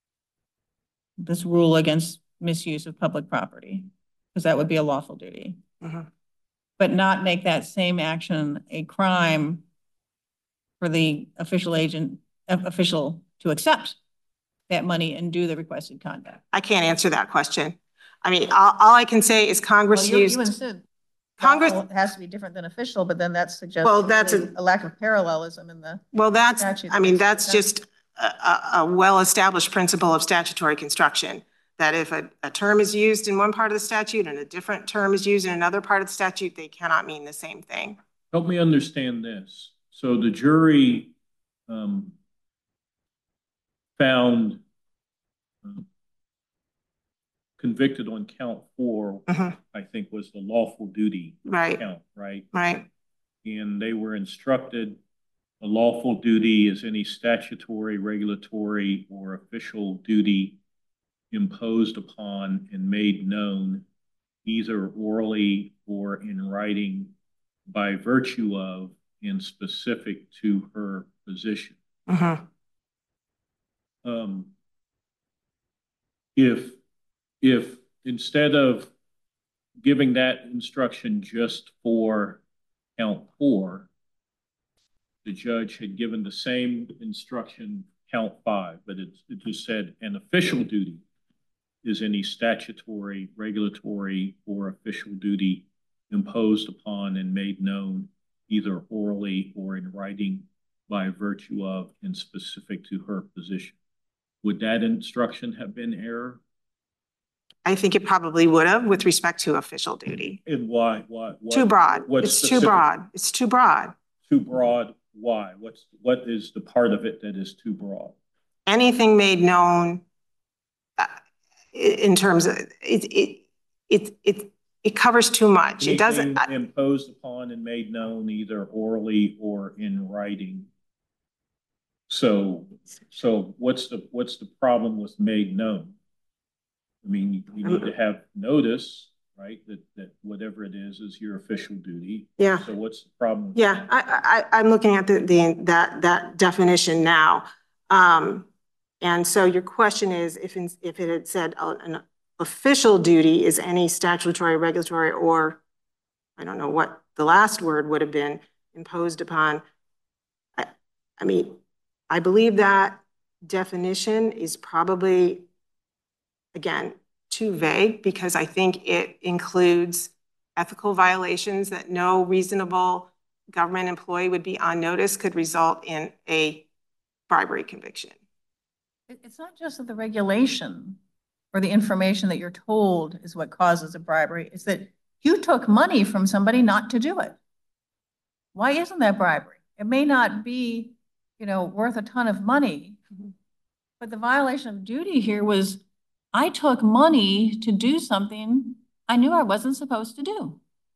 this rule against misuse of public property? Because that would be a lawful duty. Mhm. But not make that same action a crime for the official agent, official to accept that money and do the requested conduct. I can't answer that question. I mean, all, all I can say is Congress Well, you, used. you insist Congress. lawful has to be different than official, but then that suggests Well, that's a- a lack of parallelism in the Well, that's, statute. I mean, that makes that's sense. just a, a, a well-established principle of statutory construction, that if a, a term is used in one part of the statute and a different term is used in another part of the statute, they cannot mean the same thing. Help me understand this. So the jury um, found um, convicted on count four, Mhm. I think was the lawful duty Right, count, right? right. And they were instructed a lawful duty is any statutory, regulatory, or official duty imposed upon and made known either orally or in writing by virtue of and specific to her position. Mm-hmm. Um, if, if instead of giving that instruction just for count four, the judge had given the same instruction count five, but it, it just said an official duty is any statutory, regulatory, or official duty imposed upon and made known either orally or in writing by virtue of and specific to her position. Would that instruction have been error? I think it probably would have with respect to official duty. And why? Why? What, too broad. What's it's specific? too broad. It's too broad. Too broad. Why? What's what is the part of it that is too broad? Anything made known uh, in terms of it, it, it, it, it covers too much. Anything it doesn't uh, imposed upon and made known either orally or in writing. So, so what's the what's the problem with made known? I mean, you, you need to have notice, right? That that whatever it is is your official duty. Yeah. So what's the problem? Yeah, I, I I'm looking at the the that that definition now, um, and so your question is if in, if it had said uh, an official duty is any statutory, regulatory, or I don't know what the last word would have been imposed upon. I, I mean. I believe that definition is probably, again, too vague because I think it includes ethical violations that no reasonable government employee would be on notice could result in a bribery conviction. It's not just that the regulation or the information that you're told is what causes a bribery. It's that you took money from somebody not to do it. Why isn't that bribery? It may not be you know, worth a ton of money. Mm-hmm. But the violation of duty here was I took money to do something I knew I wasn't supposed to do.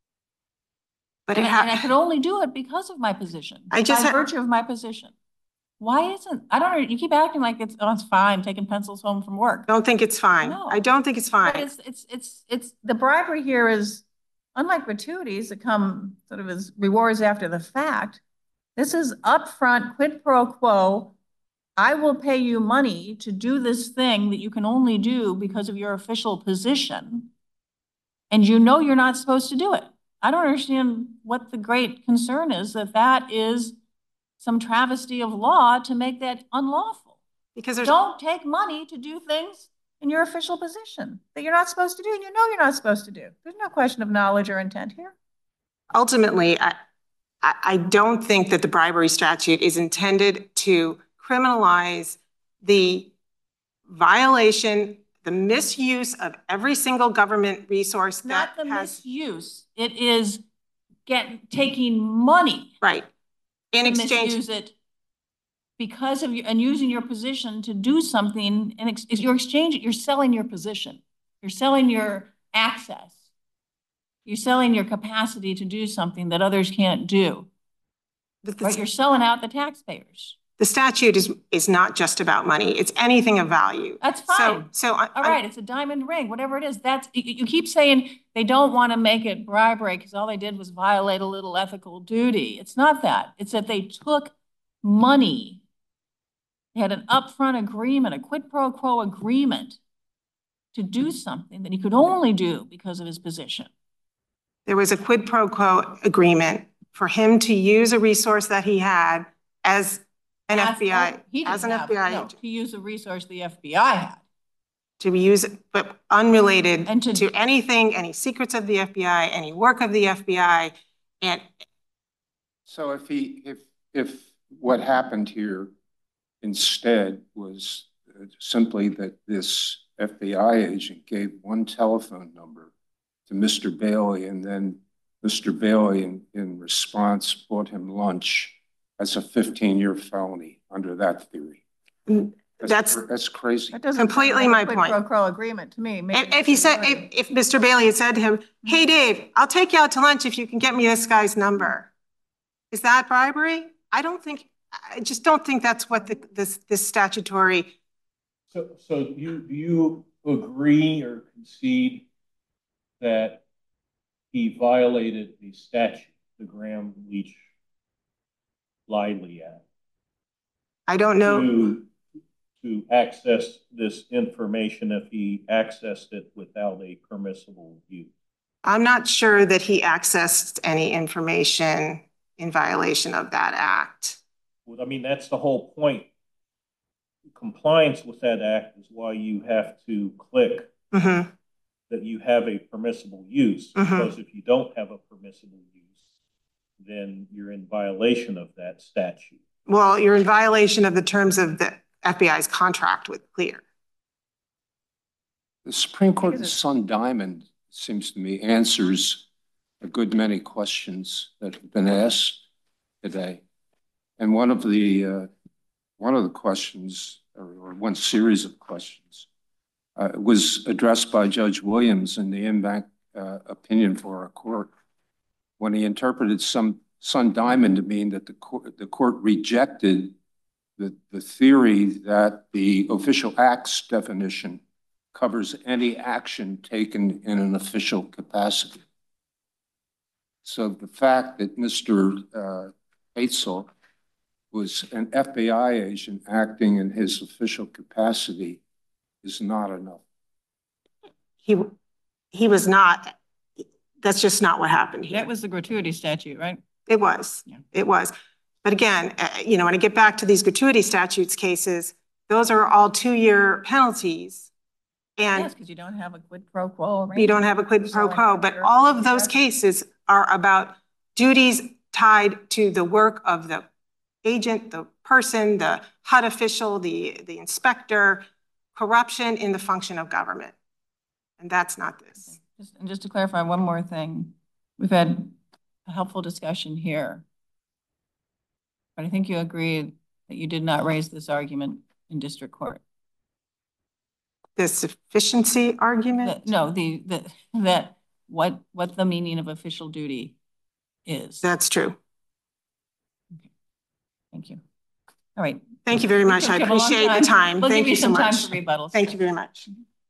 But and, I, and I could only do it because of my position, I just by virtue of my position. Why isn't, I don't know, you keep acting like it's, oh, it's fine, taking pencils home from work. I don't think it's fine. No. I don't think it's fine. But it's, it's, it's, it's, the bribery here is, unlike gratuities that come sort of as rewards after the fact, this is upfront quid pro quo. I will pay you money to do this thing that you can only do because of your official position. And you know you're not supposed to do it. I don't understand what the great concern is that that is some travesty of law to make that unlawful. Because there's don't take money to do things in your official position that you're not supposed to do and you know you're not supposed to do. There's no question of knowledge or intent here. Ultimately, I I don't think that the bribery statute is intended to criminalize the violation, the misuse of every single government resource. Not that the has, misuse. It is get taking money. Right. In exchange. Misuse it because of your, and using your position to do something. And ex, you're exchanging, you're selling your position. You're selling your access. You're selling your capacity to do something that others can't do. But right? You're selling out the taxpayers. The statute is is not just about money. It's anything of value. That's fine. So, so I, all right, it's a diamond ring, whatever it is. That's you, you keep saying they don't want to make it bribery because all they did was violate a little ethical duty. It's not that. It's that they took money. They had an upfront agreement, a quid pro quo agreement to do something that he could only do because of his position. There was a quid pro quo agreement for him to use a resource that he had as an as, F B I, as an have, F B I no, agent. To use a resource the F B I had. To use it, but unrelated and to, to anything, any secrets of the F B I, any work of the F B I. And so if he, if, if what happened here instead was simply that this F B I agent gave one telephone number to Mister Bailey, and then Mister Bailey, in, in response, bought him lunch as a fifteen-year felony under that theory. That's that's, that's crazy. That doesn't completely my point. Quid pro quo agreement to me. If, if he said, if, if Mister Bailey had said to him, "Hey Dave, I'll take you out to lunch if you can get me this guy's number," is that bribery? I don't think. I just don't think that's what the, this this statutory. So, so you you agree or concede that he violated the statute, the Graham-Leach-Lively Act? I don't know. To, to access this information if he accessed it without a permissible use? I'm not sure that he accessed any information in violation of that act. Well, I mean, that's the whole point. Compliance with that act is why you have to click Mm-hmm. that you have a permissible use. Mm-hmm. Because if you don't have a permissible use, then you're in violation of that statute. Well, you're in violation of the terms of the F B I's contract with CLEAR. The Supreme Court in Sun Diamond, seems to me, answers a good many questions that have been asked today. And one of the uh, one of the questions, or, or one series of questions, uh, was addressed by Judge Williams in the in-bank uh, opinion for our court when he interpreted some Sun Diamond to mean that the court the court rejected the the theory that the official acts definition covers any action taken in an official capacity. So the fact that Mister Uh, Paetzel was an F B I agent acting in his official capacity is not enough. He, he was not, that's just not what happened here. That was the gratuity statute, right? It was, Yeah. it was. But again, uh, you know, when I get back to these gratuity statutes cases, those are all two-year penalties. And Yes, because you don't have a quid pro quo arrangement. you don't have a quid pro quo, but all of those cases are about duties tied to the work of the agent, the person, the H U D official, the, the inspector, corruption in the function of government. And that's not this. Just, and just to clarify one more thing, we've had a helpful discussion here. But I think you agree that you did not raise this argument in district court. The sufficiency argument? That, no, the, the, that what, what the meaning of official duty is. That's true. Okay. Thank you. All right. Thank you very much. I appreciate the time. We'll Thank give you you so some time much. for rebuttals. Thank you very much.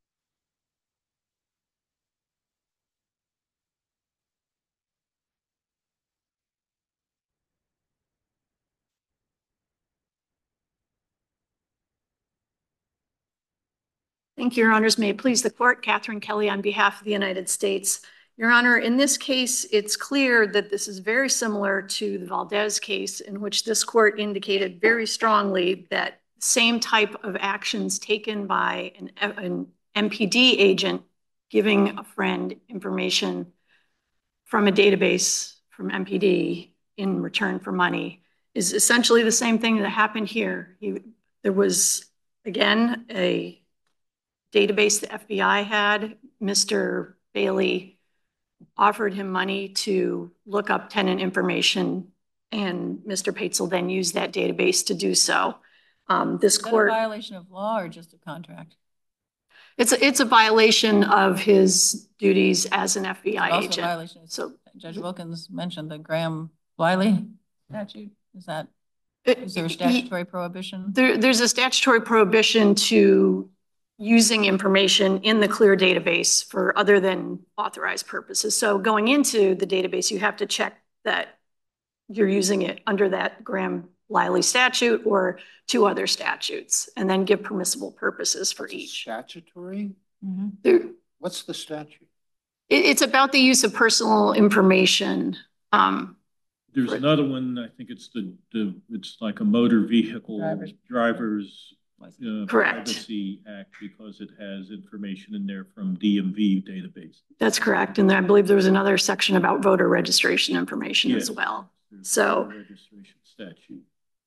Thank you, Your Honors. May it please the court, Catherine Kelly on behalf of the United States. Your Honor, in this case, it's clear that this is very similar to the Valdez case, in which this court indicated very strongly that same type of actions taken by an, an M P D agent giving a friend information from a database from M P D in return for money is essentially the same thing that happened here. He, there was, again, a database the F B I had. Mister Bailey offered him money to look up tenant information, and Mister Paetzel then used that database to do so. Um, this Is that court, a violation of law or just a contract? it's a, it's a violation of his duties as an F B I Also a agent. violation. So Judge Wilkins mentioned the Graham-Wiley statute. Is that, it- is there a he- statutory prohibition? There, there's a statutory prohibition to using information in the CLEAR database for other than authorized purposes. So going into the database, you have to check that you're using it under that Graham-Wiley statute or two other statutes, and then give permissible purposes for That's a each. statutory? Mm-hmm. There, What's the statute? it, it's about the use of personal information. Um, There's Right. another one, I think it's the, the, it's like a motor vehicle Driver's- driver's uh, Correct. Privacy Act, because it has information in there from D M V database. That's correct. And I believe there was another section about voter registration information as Yes. well. There's So- a registration statute.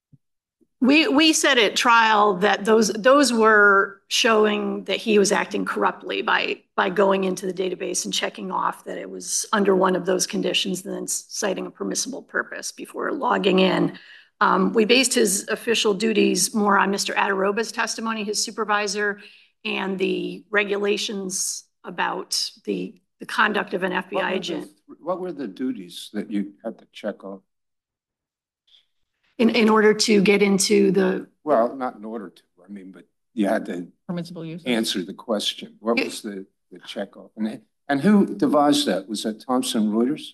We, we said at trial that those, those were showing that he was acting corruptly by, by going into the database and checking off that it was under one of those conditions and then citing a permissible purpose before logging in. Um, we based his official duties more on Mister Adaroba's testimony, his supervisor, and the regulations about the, the conduct of an F B I What were the- agent What were the duties that you had to check off? in, in order to get into the, Well, not in order to, I mean, but you had to Permissible use. answer the question. What Yeah. was the, the checkoff? And, and who devised that? Was that Thomson Reuters?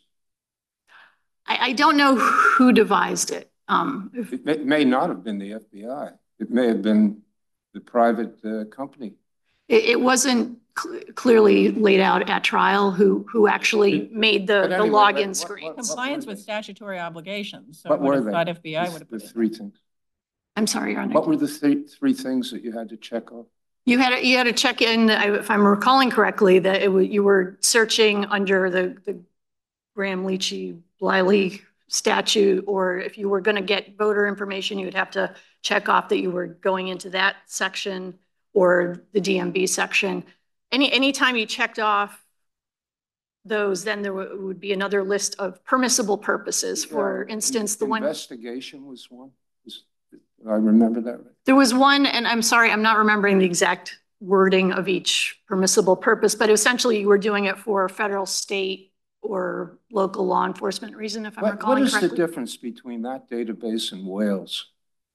I, I don't know who devised it. Um, if- It may, it may not have been the F B I. It may have been the private uh, company. It, it wasn't cl- clearly laid out at trial who, who actually made the, But the anyway, what- login what- screen. what- Compliance were with they? statutory obligations. So What I would were have they? thought F B I The- would have The put it. three things. I'm sorry, Your Honor. What were the three, three things that you had to check off? You had, to- you had to check in, I- if I'm recalling correctly, that it was, you were searching under the, the Graham Leachy Bliley statute, or if you were going to get voter information, you would have to check off that you were going into that section or the D M V section. Any, anytime you checked off those, then there would would be another list of permissible purposes. For Yeah, instance, the one, Investigation was one. Was- I remember that right. there was one, and I'm sorry, I'm not remembering the exact wording of each permissible purpose, but essentially you were doing it for federal, state, or local law enforcement reason, if I'm What, what recalling is the correctly. difference between that database and Wales?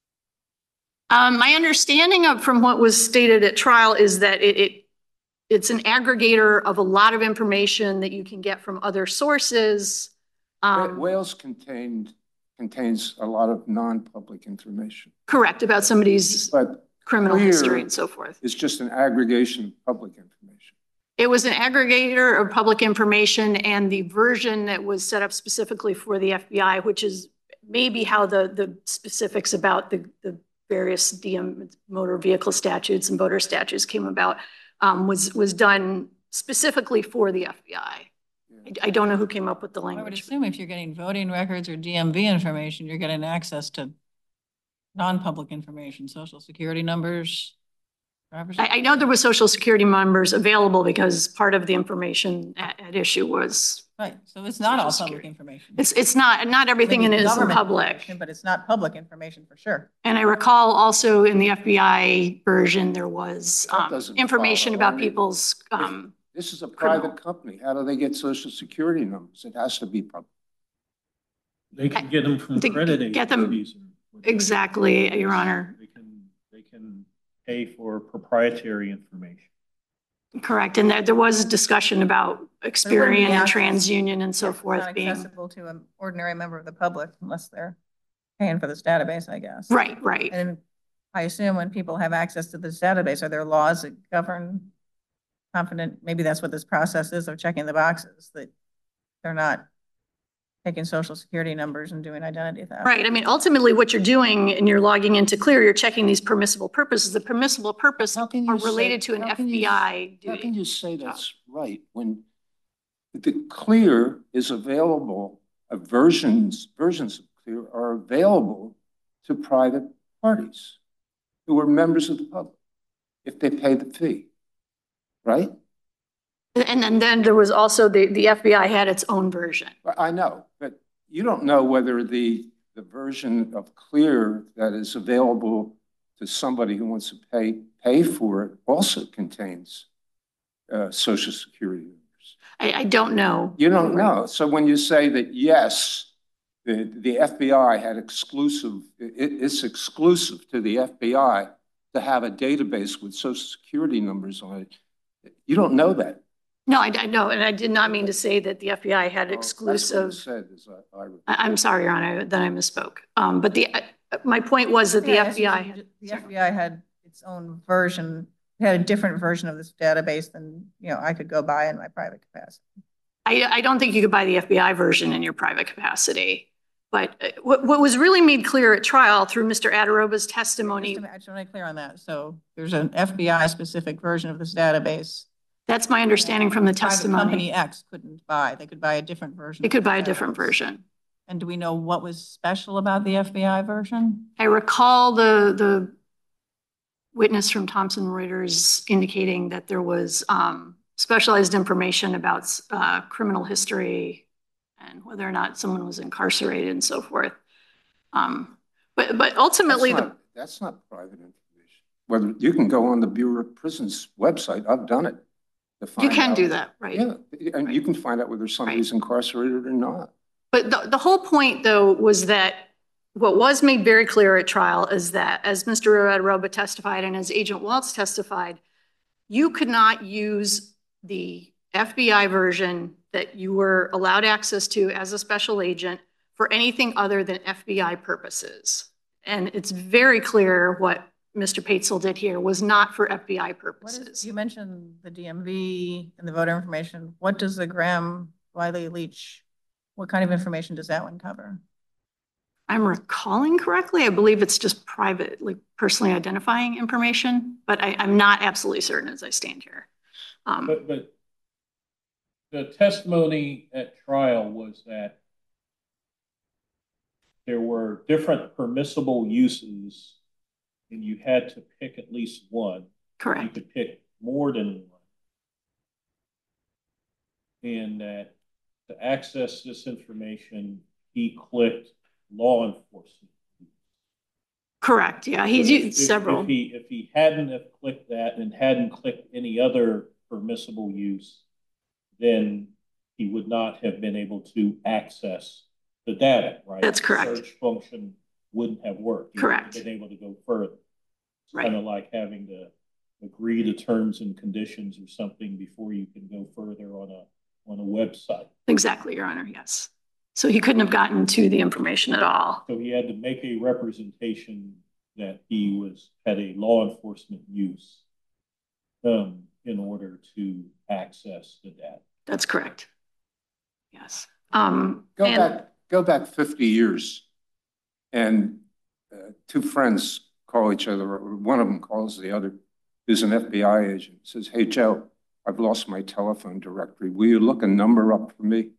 Um, my understanding of, from what was stated at trial is that it, it, it's an aggregator of a lot of information that you can get from other sources. Wa- Um, Wales contained, contains a lot of non-public information, correct, about somebody's but criminal clear history and so forth. it's just an aggregation of public information. It was an aggregator of public information, and the version that was set up specifically for the F B I, which is maybe how the, the specifics about the, the various D M motor vehicle statutes and voter statutes came about, um, was, was done specifically for the F B I. Yeah. I, I don't know who came up with the I would language. assume if you're getting voting records or D M V information, you're getting access to non-public information, social security numbers. driver's- I, I know there was social security numbers available because part of the information at, at issue was, Right, so it's not all Social public security. information. it's, it's not, not everything in Maybe it is government public. information, but it's not public information for sure. And I recall also in the F B I version, there was That um, doesn't information follow. I about mean, people's, um, This is a Criminal. private company. How do they get social security numbers? It has to be public. They can get them from To credit get them- agencies. or whatever. exactly, Your Honor. They can, they can pay for proprietary information. Correct. And there, there was discussion about Experian and access. TransUnion and so It's forth not being, accessible to an ordinary member of the public unless they're paying for this database, I guess. right, right. And I assume when people have access to this database, are there laws that govern confident, maybe that's what this process is of checking the boxes, that they're not taking social security numbers and doing identity theft. Right. I mean, ultimately what you're doing and you're logging into Clear, you're checking these permissible purposes. The permissible purpose How can are you say- related to an how can you- F B I How can duty. you say that's right when the Clear is available, uh, versions, versions of Clear are available to private parties who are members of the public if they pay the fee, right? And then, then there was also the, the F B I had its own version. I I know, but you don't know whether the, the version of Clear that is available to somebody who wants to pay, pay for it also contains uh, social security numbers. I, I don't know. You don't know. So when you say that, yes, the, the F B I had exclusive, it, it's exclusive to the F B I to have a database with social security numbers on it, you don't know that. No, I, I know, and I did not mean to say that the F B I had Well, exclusive. That's what you said, is I, I. I- I'm sorry, Your Honor, that I misspoke. Um, but the, uh, my point was that the Yeah, F B I, it's- had- The F B I had its own version, it had a different version of this database than, you know, I could go buy in my private capacity. I, I don't think you could buy the F B I version in your private capacity. But uh, what, what was really made clear at trial through Mister Adaroba's testimony, Just to- I just want to be clear on that. So there's an F B I specific version of this database. that's my understanding from the Private testimony. Company X couldn't buy. They could buy a different version. It of could the buy a different database. version. And do we know what was special about the F B I version? I recall the, the witness from Thomson Reuters indicating that there was um, specialized information about uh, criminal history and whether or not someone was incarcerated and so forth. Um, But, but ultimately, That's the not, that's not private information. Whether, you can go on the Bureau of Prisons website, I've done it. to you find can out. do that, right? Yeah, and you can find out whether somebody's incarcerated or not. But the, the whole point, though, was that what was made very clear at trial is that, as Mister Aroba testified and as Agent Waltz testified, you could not use the F B I version that you were allowed access to as a special agent for anything other than F B I purposes. And it's very clear what Mister Paetzel did here was not for F B I What purposes. is, you mentioned the D M V and the voter information. What does the Graham Wiley Leach, what kind of information does that one cover? I'm recalling correctly, I believe it's just private, like personally identifying information, but I, I'm not absolutely certain as I stand here. Um, But, but the testimony at trial was that there were different permissible uses and you had to pick at least one. correct. You could pick more than one. And that to access this information, he clicked law enforcement. Correct. Yeah, he's If- used if- several. If he, if he hadn't have clicked that and hadn't clicked any other permissible use, then he would not have been able to access the data, right? That's correct. The search function wouldn't have worked. He Correct. wouldn't have been able to go further. It's Right. kind of like having to agree to terms and conditions or something before you can go further on a, on a website. Exactly, Your Honor. Yes. So he couldn't have gotten to the information at all. So he had to make a representation that he was, had a law enforcement use um, in order to access the data. That's correct. Yes. Um, Go and- back, go back fifty years and uh, two friends call each other, or one of them calls the other, who's an F B I agent, says, "Hey, Joe, I've lost my telephone directory. Will you look a number up for me?"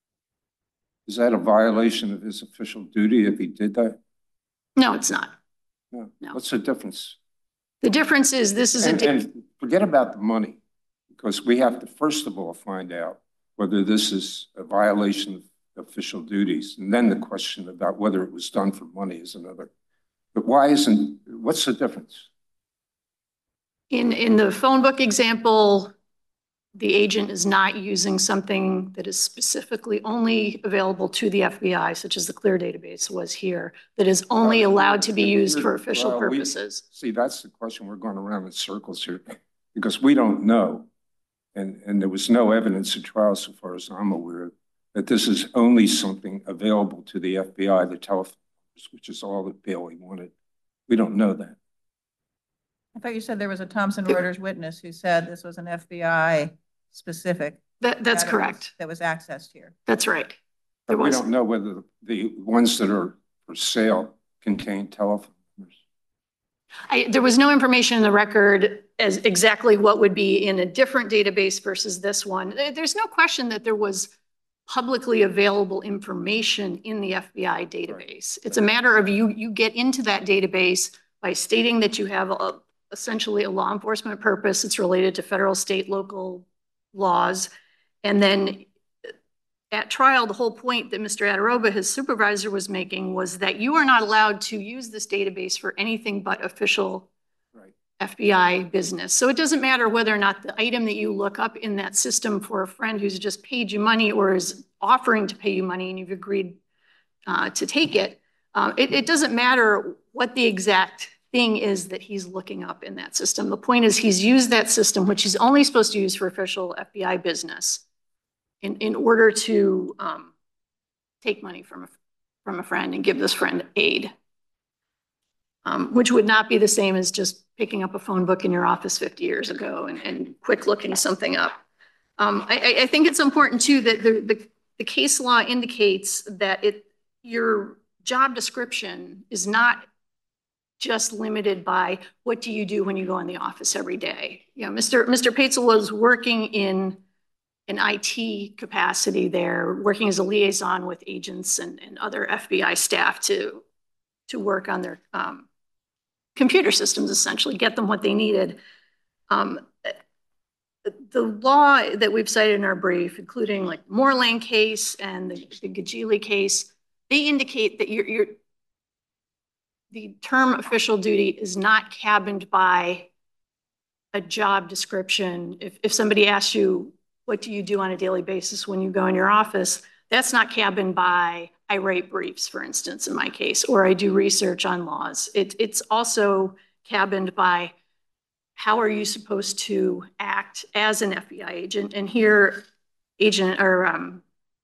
Is that a violation of his official duty if he did that? No, it's not. No. No. What's the difference? The difference is this is a. And, di- and forget about the money, because we have to, first of all, find out whether this is a violation of official duties. And then the question about whether it was done for money is another. But why isn't, what's the difference? In, in the phone book example, the agent is not using something that is specifically only available to the F B I, such as the CLEAR database was here, that is only allowed to be used for official Well, we- purposes. See, that's the question. We're going around in circles here because we don't know. And, and there was no evidence at trial, so far as I'm aware, that this is only something available to the F B I, the telephone, which is all that Bailey wanted. We don't know that. I thought you said there was a Thomson Reuters witness who said this was an F B I specific. That, that's database correct. That was accessed here. That's right. There But we was, don't know whether the, the ones that are for sale contain telephone numbers. I, there was no information in the record as exactly what would be in a different database versus this one. There- There's no question that there was publicly available information in the F B I database. It's a matter of you, you get into that database by stating that you have a, essentially a law enforcement purpose. It's related to federal, state, local laws. And then at trial, the whole point that Mister Aderoba, his supervisor, was making was that you are not allowed to use this database for anything but official Right. F B I business. So it doesn't matter whether or not the item that you look up in that system for a friend who's just paid you money or is offering to pay you money and you've agreed uh, to take it. Uh, it. It doesn't matter what the exact thing is that he's looking up in that system. The point is he's used that system, which he's only supposed to use for official F B I business, in, in order to um, take money from a, from a friend and give this friend aid, um, which would not be the same as just picking up a phone book in your office fifty years ago and, and quick looking something up. Um, I, I think it's important too that the, the, the case law indicates that it, your job description is not just limited by what do you do when you go in the office every day. You know, Mister Mister Paetzel was working in an I T capacity there, working as a liaison with agents and, and other F B I staff to, to work on their um, computer systems, essentially, get them what they needed. Um, the law that we've cited in our brief, including like Moorlane case and the, the Gajili case, they indicate that you're, you're the term official duty is not cabined by a job description. If, if somebody asks you, what do you do on a daily basis when you go in your office, that's not cabined by I write briefs, for instance, in my case, or I do research on laws. It, it's also cabined by how are you supposed to act as an F B I agent? And here, agent or um,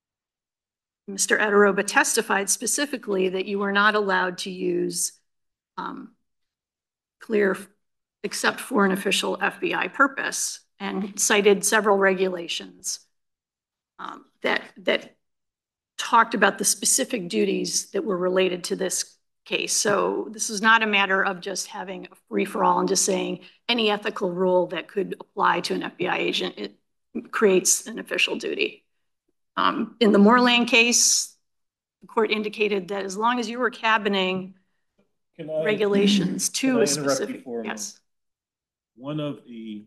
Mister Adaroba testified specifically that you were not allowed to use um, clear except for an official F B I purpose, and cited several regulations um, that that talked about the specific duties that were related to this case. So this is not a matter of just having a free-for-all and just saying any ethical rule that could apply to an F B I agent. It creates an official duty. Um, in the Moorland case, the court indicated that as long as you were cabining Can I- regulations can to I a interrupt you specific, for a moment? yes. One of the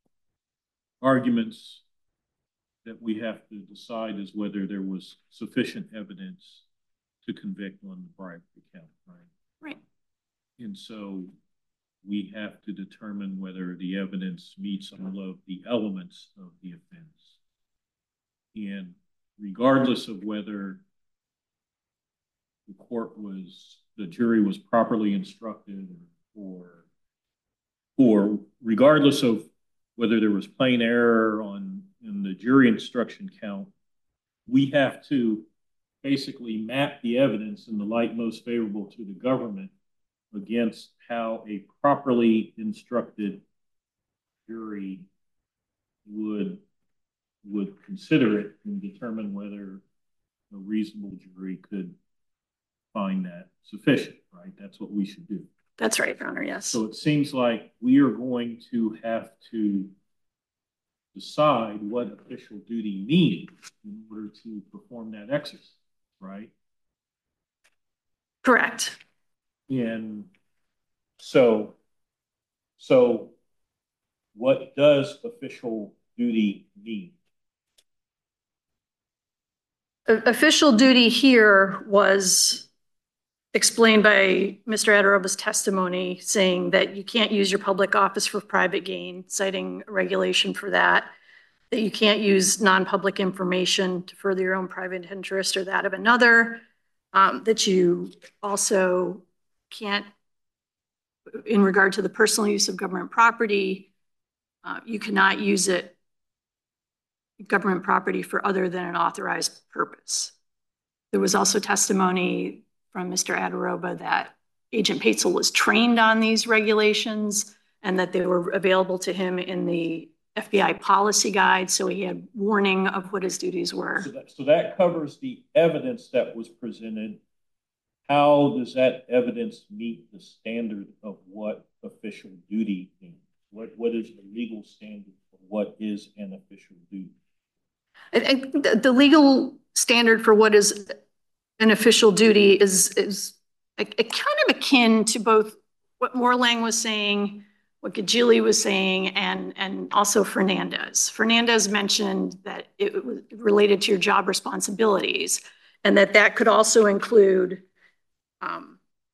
arguments that we have to decide is whether there was sufficient evidence to convict on the bribery count, right? Right. And so we have to determine whether the evidence meets all of the elements of the offense. And regardless of whether the court was, the jury was properly instructed, or, or regardless of whether there was plain error on in the jury instruction count, we have to basically map the evidence in the light most favorable to the government against how a properly instructed jury would would consider it and determine whether a reasonable jury could find that sufficient, right? That's what we should do. That's right, Your Honor, yes. So it seems like we are going to have to decide what official duty means in order to perform that exercise, right? Correct. And so, so what does official duty mean? Official duty here was explained by Mister Adaroba's testimony, saying that you can't use your public office for private gain, citing a regulation for that, that you can't use non-public information to further your own private interest or that of another, um, that you also can't, in regard to the personal use of government property, uh, you cannot use it, government property, for other than an authorized purpose. There was also testimony from Mister Adaroba that Agent Paetzel was trained on these regulations and that they were available to him in the F B I policy guide, so he had warning of what his duties were. So that, so that covers the evidence that was presented. How does that evidence meet the standard of what official duty means? What, what is the legal standard for what is an official duty? I, I, the, the legal standard for what is an official duty is, is a, a kind of akin to both what Moorlang was saying, what Gajili was saying, and, and also Fernandez. Fernandez mentioned that it was related to your job responsibilities, and that that could also include um,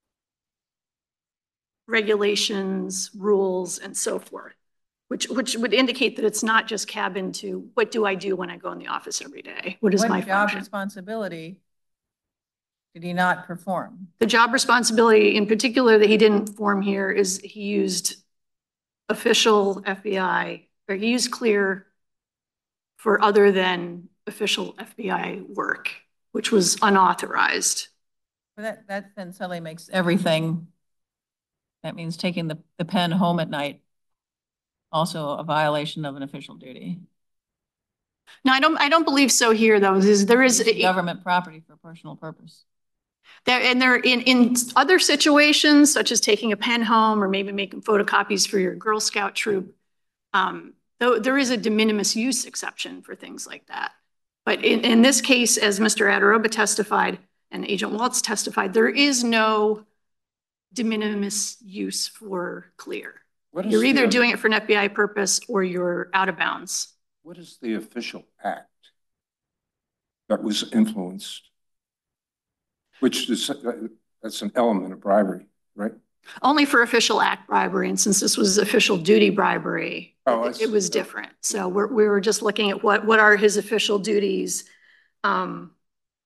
regulations, rules, and so forth, which, which would indicate that it's not just cabin to what do I do when I go in the office every day? What is What my job function? responsibility did he not perform? The job responsibility in particular that he didn't perform here is he used official F B I, or he used CLEAR for other than official F B I work, which was unauthorized. Well, that, that then suddenly makes everything, that means taking the, the pen home at night, also a violation of an official duty. No, I don't, I don't believe so here, though. Is there is government property for personal purpose. There, and there in, in other situations, such as taking a pen home or maybe making photocopies for your Girl Scout troop, um, though there is a de minimis use exception for things like that. But in, in this case, as Mister Adaroba testified and Agent Waltz testified, there is no de minimis use for CLEAR. You're either the, doing it for an F B I purpose or you're out of bounds. What is the official act that was influenced? Which is, uh, that's an element of bribery, right? Only for official act bribery, and since this was official duty bribery, Oh, it, it was different. So we're, we were just looking at what, what are his official duties, um,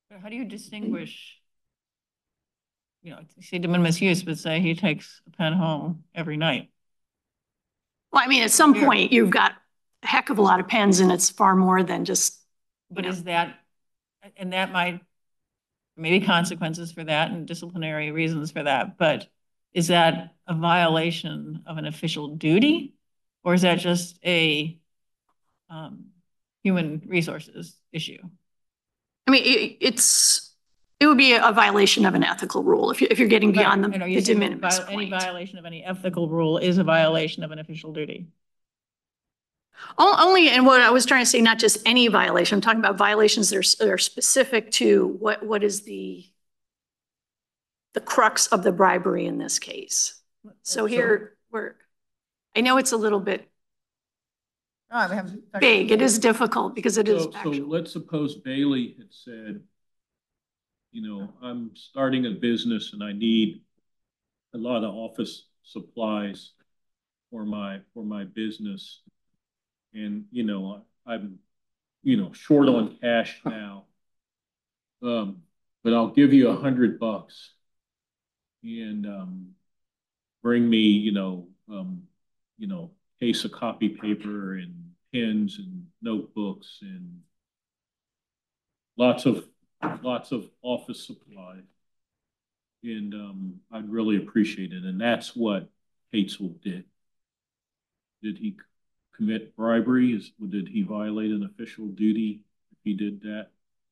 How do you distinguish, you know, you say de minimis use, but say he takes a pen home every night? Well, I mean, at some Here. point, you've got a heck of a lot of pens, and it's far more than just, But you know. is that, and that might, maybe consequences for that and disciplinary reasons for that, but is that a violation of an official duty? Or is that just a um, human resources issue? I mean, it, it's, it would be a violation of an ethical rule if, you, if you're getting beyond Right. the, And are you the de saying minimis that vi- any point. violation of any ethical rule is a violation of an official duty? O- Only, and what I was trying to say, not just any violation, I'm talking about violations that are, that are specific to what, what is the, the crux of the bribery in this case. So here, we're, I know it's a little bit Oh, I haven't- big. It is difficult because it is So, so factual. let's suppose Bailey had said, you know, I'm starting a business and I need a lot of office supplies for my, for my business. And, you know, I'm, you know, short on cash now. Um, but I'll give you a hundred bucks and, um, bring me, you know, um, you know, case of copy paper and pens and notebooks and lots of, lots of office supply. And, um, I'd really appreciate it. And that's what Patesville did. Did he commit bribery? Is, did he violate an official duty if he did that?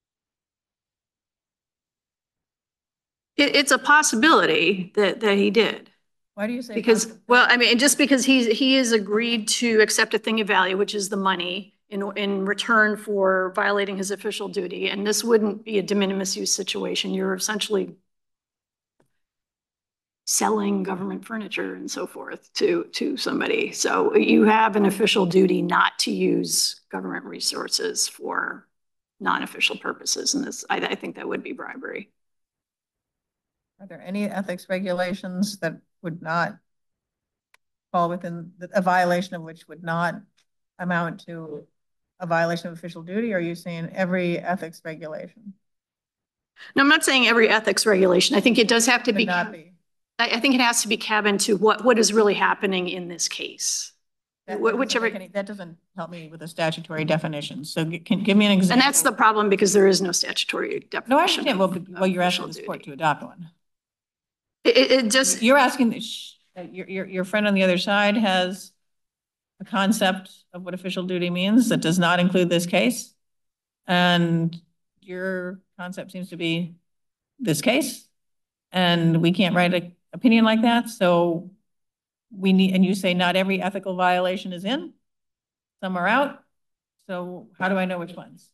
It, it's a possibility that, that he did. Why do you say? Because, possible? well, I mean, just because he's, he has agreed to accept a thing of value, which is the money, in, in return for violating his official duty. And this wouldn't be a de minimis use situation. You're essentially selling government furniture and so forth to, to somebody. So you have an official duty not to use government resources for non-official purposes. And this, I, I think that would be bribery. Are there any ethics regulations that would not fall within a violation of which would not amount to a violation of official duty? Or are you saying every ethics regulation? No, I'm not saying every ethics regulation. I think it does have to Could be, not be. I, I think it has to be cabined to what, what is really happening in this case. That, Wh- that whichever, doesn't make any- that doesn't help me with the statutory definition. So g- can give me an example. and that's the problem because there is no statutory definition. No, I understand. Well, of- but- well, of you're asking official this court duty. to adopt one. It, it- it just, You're asking, that sh- uh, your, your, your friend on the other side has a concept of what official duty means that does not include this case. And your concept seems to be this case. And we can't write an opinion like that. So we need, and you say not every ethical violation is in, some are out. So how do I know which ones?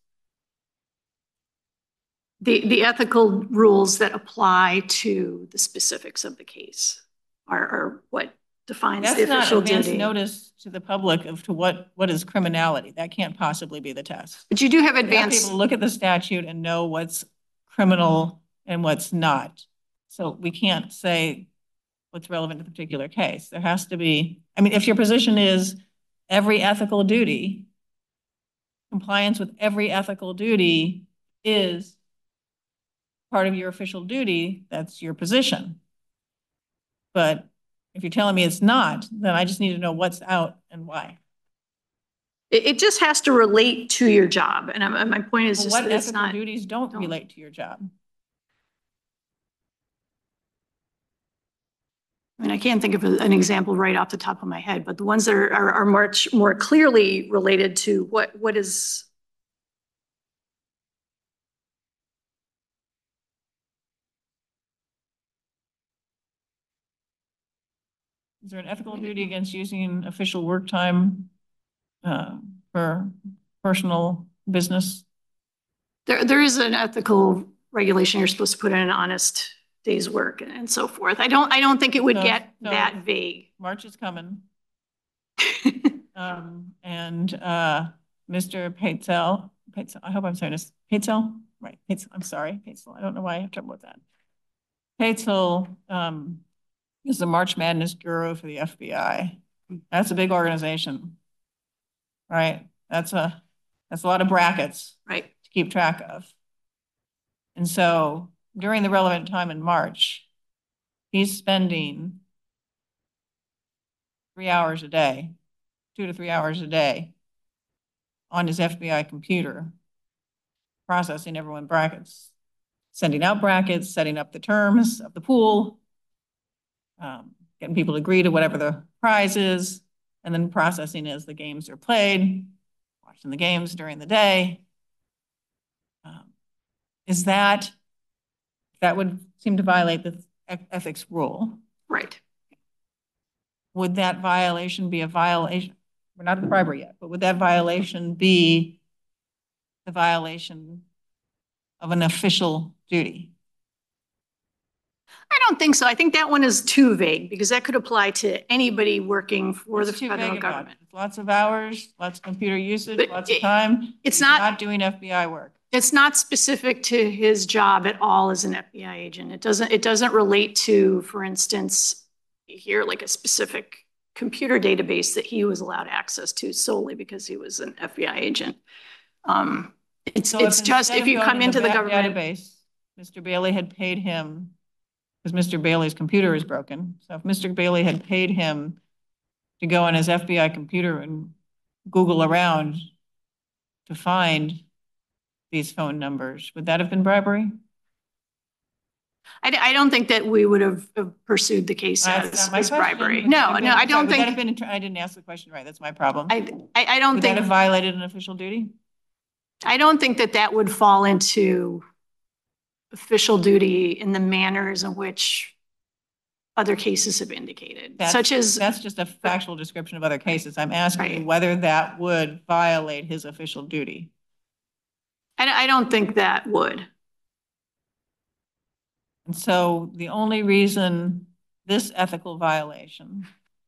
the, the ethical rules that apply to the specifics of the case are, are what defines the That's not official advance duty. notice to the public of to what, what is criminality. That can't possibly be the test. But you do have You have to be advanced, able to look at the statute and know what's criminal and what's not. So we can't say what's relevant to the particular case. There has to be, I mean, if your position is every ethical duty, compliance with every ethical duty is part of your official duty, that's your position. But if you're telling me it's not, then I just need to know what's out and why. it, it just has to relate to your job. And I'm- my point is Well, just what that it's ethical not, duties don't don't. relate to your job? I mean, I can't think of a- an example right off the top of my head, but the ones that are, are, are much more clearly related to what, what is, Is there an ethical duty against using official work time uh, for personal business? there, there is an ethical regulation. You're supposed to put in an honest day's work and, and so forth. I don't, I don't think it would So- get so- that vague. March is coming. Um, and uh, Mister Patel, Patel, I hope I'm saying this, Patel, right, Patel, I'm sorry, Patel, I don't know why I have trouble with that. Patel um, is the March Madness guru for the F B I. That's a big organization, right? That's a, that's a lot of brackets Right. to keep track of. And so during the relevant time in March, he's spending three hours a day, two to three hours a day on his F B I computer, processing everyone brackets, sending out brackets, setting up the terms of the pool, um, getting people to agree to whatever the prize is, and then processing as the games are played, watching the games during the day. Um, is that, that would seem to violate the ethics rule. Right. Would that violation be a violation? We're not at the bribery yet, but would that violation be the violation of an official duty? I don't think so. I think that one is too vague because that could apply to anybody working for What's the too federal vague about government. it? Lots of hours, lots of computer usage, But lots of it- time. it's He's not- not doing F B I work. It's not specific to his job at all as an F B I agent. It doesn't, it doesn't relate to, for instance, here, like a specific computer database that he was allowed access to solely because he was an F B I agent. Um, it's, So it's just, instead if of you going come into the that government. database, Mister Bailey had paid him, because Mister Bailey's computer is broken. So if Mister Bailey had paid him to go on his F B I computer and Google around to find these phone numbers, would that have been bribery? I, I don't think that we would have pursued the case That's as, not my as question. bribery. Would that No, have no, been- I sorry, don't would that have think, been, I didn't ask the question right. That's my problem. I, I, I don't Would that think, have violated an official duty? I don't think that that would fall into official duty in the manners in which other cases have indicated, That's- such as, That's just a factual description of other cases. I'm asking you Right. whether that would violate his official duty. I, I don't think that would. And so the only reason this ethical violation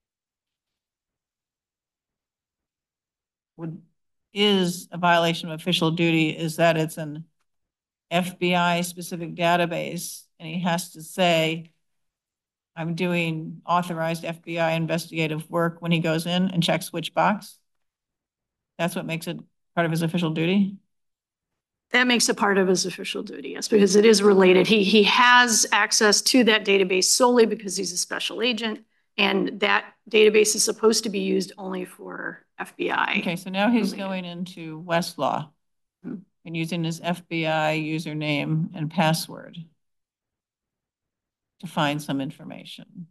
would, is a violation of official duty is that it's an F B I specific database, and he has to say, I'm doing authorized F B I investigative work when he goes in and checks which box. That's what makes it part of his official duty. That makes it part of his official duty, yes, because it is related. He, he has access to that database solely because he's a special agent, and that database is supposed to be used only for F B I. Okay, so now he's related. going into Westlaw Mhm. and using his F B I username and password to find some information.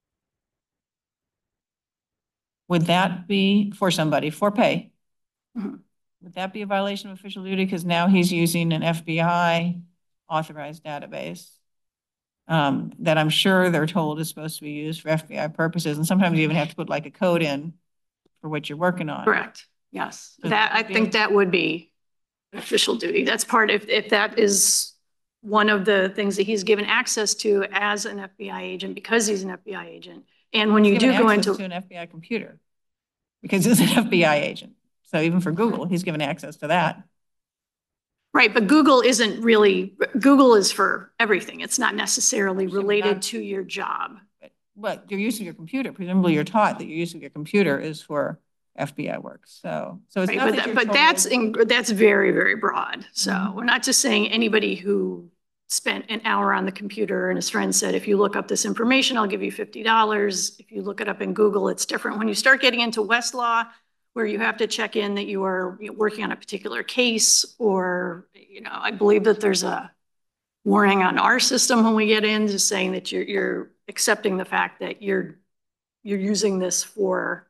Would that be for somebody, for pay? Mhm. Would that be a violation of official duty? Because now he's using an F B I authorized database um, that I'm sure they're told is supposed to be used for F B I purposes. And sometimes you even have to put like a code in for what you're working on. Correct, yes. So That, I that'd be- think that would be official duty. That's part, if, if that is one of the things that he's given access to as an F B I agent, because he's an F B I agent. And when you He's do given go access into. to an F B I computer because he's an F B I agent. So even for Google, he's given access to that. Right, but Google isn't really, Google is for everything. It's not necessarily Sure, related not- to your job. But, but your use of your computer, presumably you're taught that your use of your computer is for F B I work. So, so it's Right, not but that that- you're but told- that's, in- that's very, very broad. So Mhm. we're not just saying anybody who spent an hour on the computer and his friend said, if you look up this information, I'll give you fifty dollars. If you look it up in Google, it's different. When you start getting into Westlaw, where you have to check in that you are you know, working on a particular case, or, you know, I believe that there's a warning on our system when we get in, just saying that you're, you're accepting the fact that you're, you're using this for,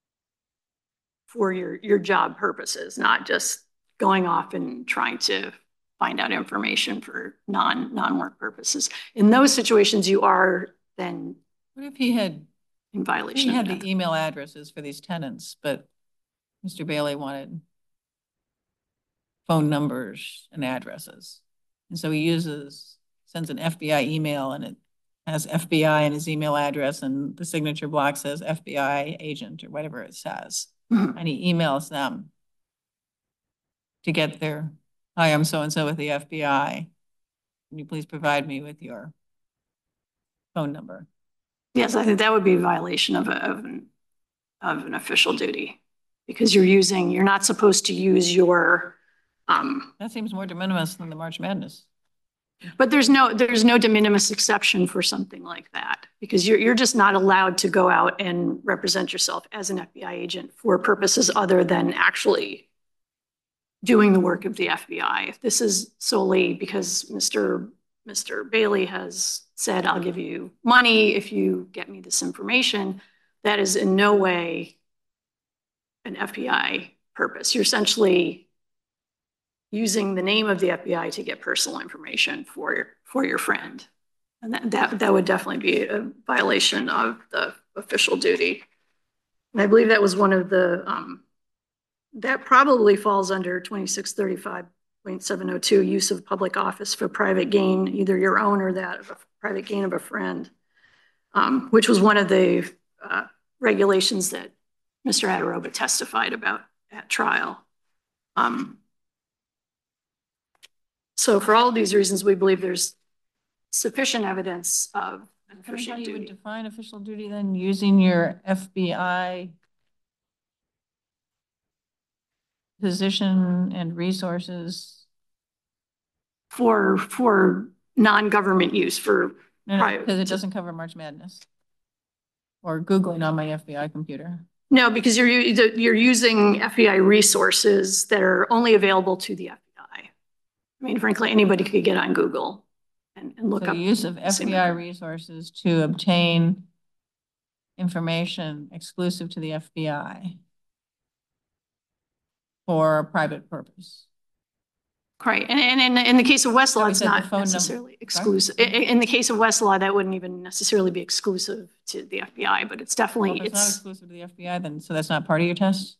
for your, your job purposes, not just going off and trying to find out information for non, non-work purposes. In those situations, you are then What if he had, in he violation had of the email addresses for these tenants, but Mister Bailey wanted phone numbers and addresses. And so he uses, sends an F B I email and it has F B I in his email address and the signature block says F B I agent or whatever it says. Mhm. And he emails them to get their, hi, I'm so-and-so with the F B I. Can you please provide me with your phone number? Yes, I think that would be a violation of, a, of, an, of an official duty, because you're using, you're not supposed to use your, um, That seems more de minimis than the March Madness. But there's no, there's no de minimis exception for something like that, because you're, you're just not allowed to go out and represent yourself as an F B I agent for purposes other than actually doing the work of the F B I. If this is solely because Mister Mister Bailey has said, I'll give you money if you get me this information, that is in no way an F B I purpose. You're essentially using the name of the F B I to get personal information for your, for your friend. And that, that, that would definitely be a violation of the official duty. And I believe that was one of the, um, that probably falls under twenty-six thirty-five point seven oh two, use of public office for private gain, either your own or that of a private gain of a friend, um, which was one of the uh, regulations that Mister Aderoba testified about at trial. Um, so for all of these reasons, we believe there's sufficient evidence of an Can I official tell you would duty. define official duty then, using your F B I position and resources? For, for non-government use, for No, no, private. because it doesn't cover March Madness or Googling on my F B I computer. No, because you're, you're using F B I resources that are only available to the F B I. I mean, frankly, anybody could get on Google and, and look So up. the use of F B I resources to obtain information exclusive to the F B I for a private purpose. Right, and, and in, in the case of Westlaw, So we it's said the not phone number- necessarily exclusive. In, in the case of Westlaw, that wouldn't even necessarily be exclusive to the F B I, but it's definitely, Well, if it's not it's, exclusive to the F B I, then so that's not part of your test?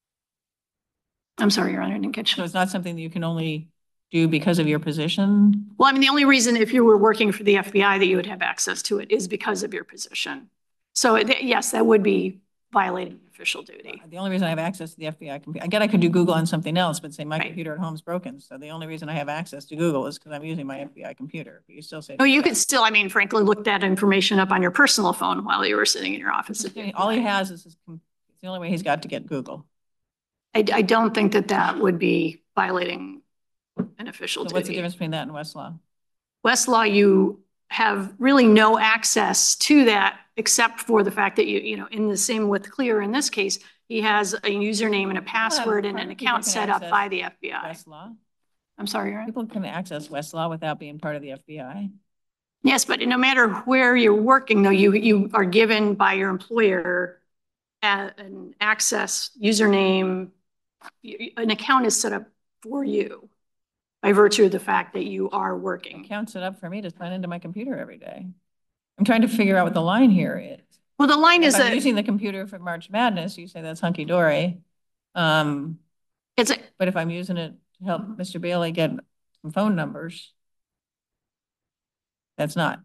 I'm sorry, Your Honor, I didn't catch So you. it's not something that you can only do because of your position? Well, I mean, the only reason if you were working for the F B I that you would have access to it is because of your position. So it, yes, that would be violating official duty. The only reason I have access to the F B I computer, I get I could do Google on something else, but say my Right. computer at home is broken. So the only reason I have access to Google is because I'm using my F B I computer. But you still say. Oh, you could still, I mean, frankly, look that information up on your personal phone while you were sitting in your office. at the F B I. All he has is his, com- it's the only way he's got to get Google. I, I don't think that that would be violating an official So duty. what's the difference between that and Westlaw? Westlaw, you have really no access to that except for the fact that you, you know, in the same with Clear in this case, he has a username and a password and an People account can set up access by the F B I. Westlaw? I'm sorry, Your Honor. People can access Westlaw without being part of the F B I. Yes, but no matter where you're working, though, you, you are given by your employer a- an access username. Y- An account is set up for you by virtue of the fact that you are working. Accounts it up for me to sign into my computer every day. I'm trying to figure out what the line here is. Well, the line If is I'm that using the computer for March Madness, you say that's hunky dory. Um, it's a, but if I'm using it to help Mister Bailey get some phone numbers, that's not.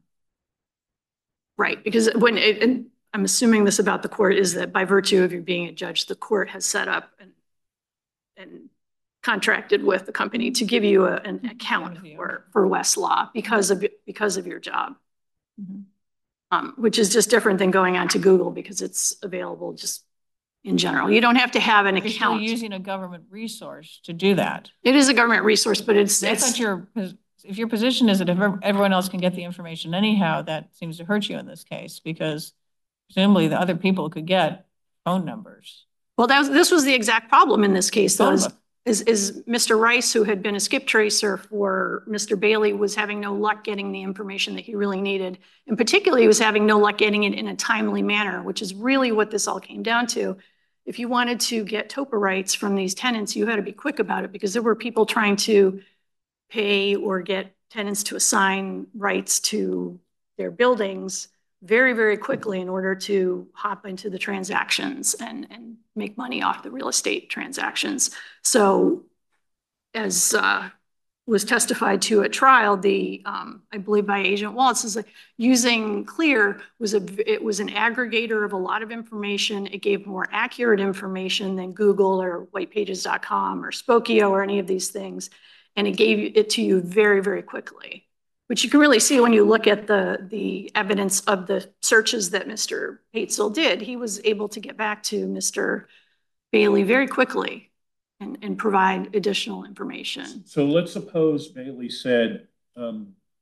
right, because when it, and I'm assuming this about the court is that by virtue of you being a judge, the court has set up and and contracted with the company to give you a, an account for, for Westlaw because of, because of your job. Mm-hmm. Um, which is just different than going on to Google because it's available just in general. You don't have to have an You're still account. using a government resource to do that. It is a government resource, but it's, That's it's, not your, if your position is that if everyone else can get the information anyhow, that seems to hurt you in this case because presumably the other people could get phone numbers. well, that was, this was the exact problem in this case, though, Phone is, book. is, is Mister Rice, who had been a skip tracer for Mister Bailey, was having no luck getting the information that he really needed. And particularly, he was having no luck getting it in a timely manner, which is really what this all came down to. If you wanted to get TOPA rights from these tenants, you had to be quick about it because there were people trying to pay or get tenants to assign rights to their buildings very, very quickly in order to hop into the transactions and, and make money off the real estate transactions. So as uh, was testified to at trial, the, um, I believe by Agent Waltz, is like using Clear was a, it was an aggregator of a lot of information. It gave more accurate information than Google or white pages dot com or Spokeo or any of these things. And it gave it to you very, very quickly, which you can really see when you look at the, the evidence of the searches that Mister Patesville did. He was able to get back to Mister Bailey very quickly and, and provide additional information. So let's suppose Bailey said, um,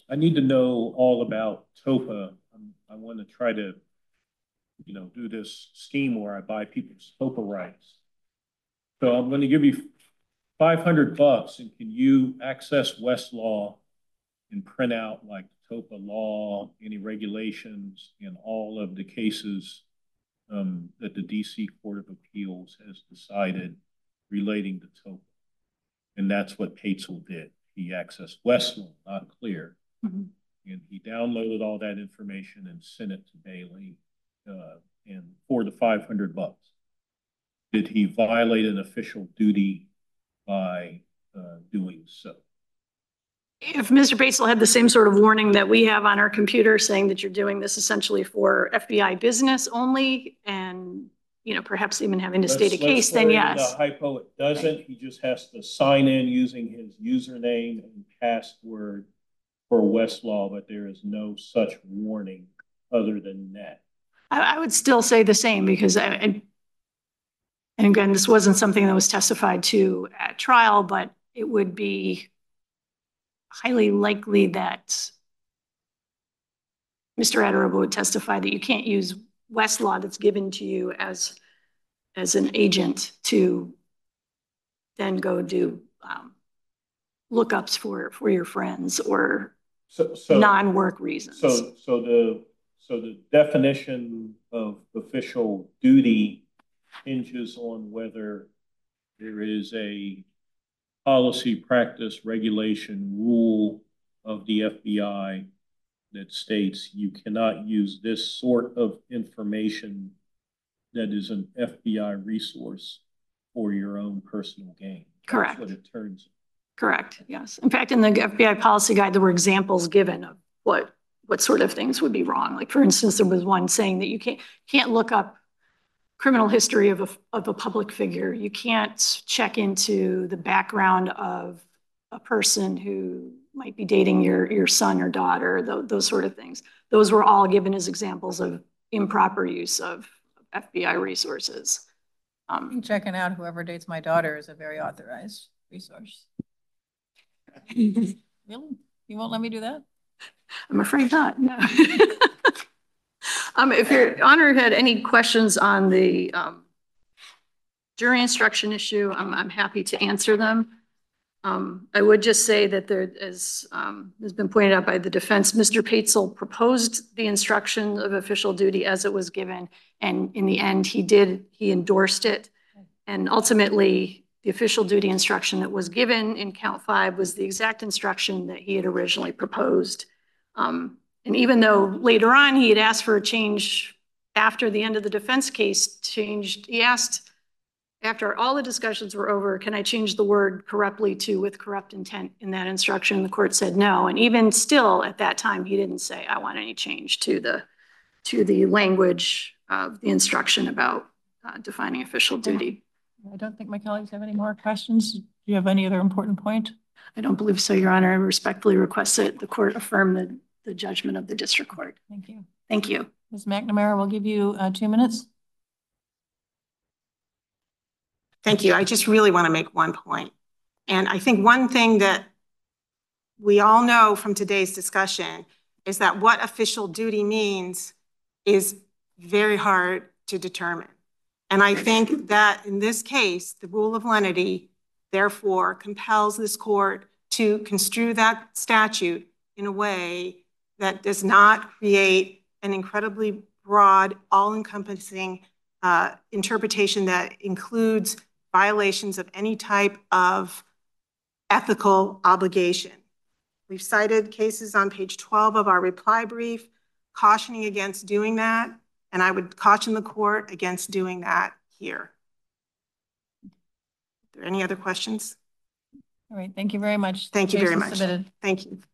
I need to know all about TOPA. I'm, I want to try to, you know, do this scheme where I buy people's TOPA rights. So I'm going to give you five hundred bucks, and can you access Westlaw and print out like TOPA law, any regulations, and all of the cases um, that the D C Court of Appeals has decided relating to TOPA? And that's what Paetzel did. He accessed Westlaw, not Clear. Mm-hmm. And he downloaded all that information and sent it to Bailey uh, and for the five hundred bucks. Did he violate an official duty by uh, doing so? If Mister Paetzel had the same sort of warning that we have on our computer saying that you're doing this essentially for F B I business only, and you know, perhaps even having to state a case, then yes. The hypo, it doesn't. He just has to sign in using his username and password for Westlaw, but there is no such warning other than that. I, I would still say the same, because I, I, and again, this wasn't something that was testified to at trial, but it would be highly likely that Mister Adarabba would testify that you can't use Westlaw that's given to you as, as an agent to then go do um, lookups for, for your friends or so, so, non-work reasons. So, so the, so the definition of official duty hinges on whether there is a policy, practice, regulation, rule of the F B I that states you cannot use this sort of information that is an F B I resource for your own personal gain. Correct. That's what it turns. Correct, yes. In fact, in the F B I policy guide, there were examples given of what, what sort of things would be wrong. Like, for instance, there was one saying that you can't, can't look up criminal history of a, of a public figure. You can't check into the background of a person who might be dating your, your son or daughter, those, those sort of things. Those were all given as examples of improper use of F B I resources. Um, Checking out whoever dates my daughter is a very authorized resource. Really? You won't let me do that? I'm afraid not, no. Um, if your honor had any questions on the um, jury instruction issue, I'm, I'm happy to answer them. Um, I would just say that there, as um, has been pointed out by the defense, Mister Paetzel proposed the instruction of official duty as it was given, and in the end, he did, he endorsed it. And ultimately, the official duty instruction that was given in count five was the exact instruction that he had originally proposed. Um, And even though later on he had asked for a change after the end of the defense case changed, he asked after all the discussions were over, can I change the word corruptly to with corrupt intent in that instruction? The court said no. And even still at that time, he didn't say, I want any change to the, to the language of the instruction about uh, defining official duty. I don't think my colleagues have any more questions. Do you have any other important point? I don't believe so, Your Honor. I respectfully request that the court affirm the the judgment of the district court. Thank you. Thank you. Miz McNamara, we'll give you uh, two minutes. Thank you. I just really want to make one point. And I think one thing that we all know from today's discussion is that what official duty means is very hard to determine. And I think that in this case, the rule of lenity, therefore, compels this court to construe that statute in a way that does not create an incredibly broad, all-encompassing uh, interpretation that includes violations of any type of ethical obligation. We've cited cases on page twelve of our reply brief cautioning against doing that, and I would caution the court against doing that here. Are there any other questions? All right, thank you very much. Thank you very much. Submitted. Thank you.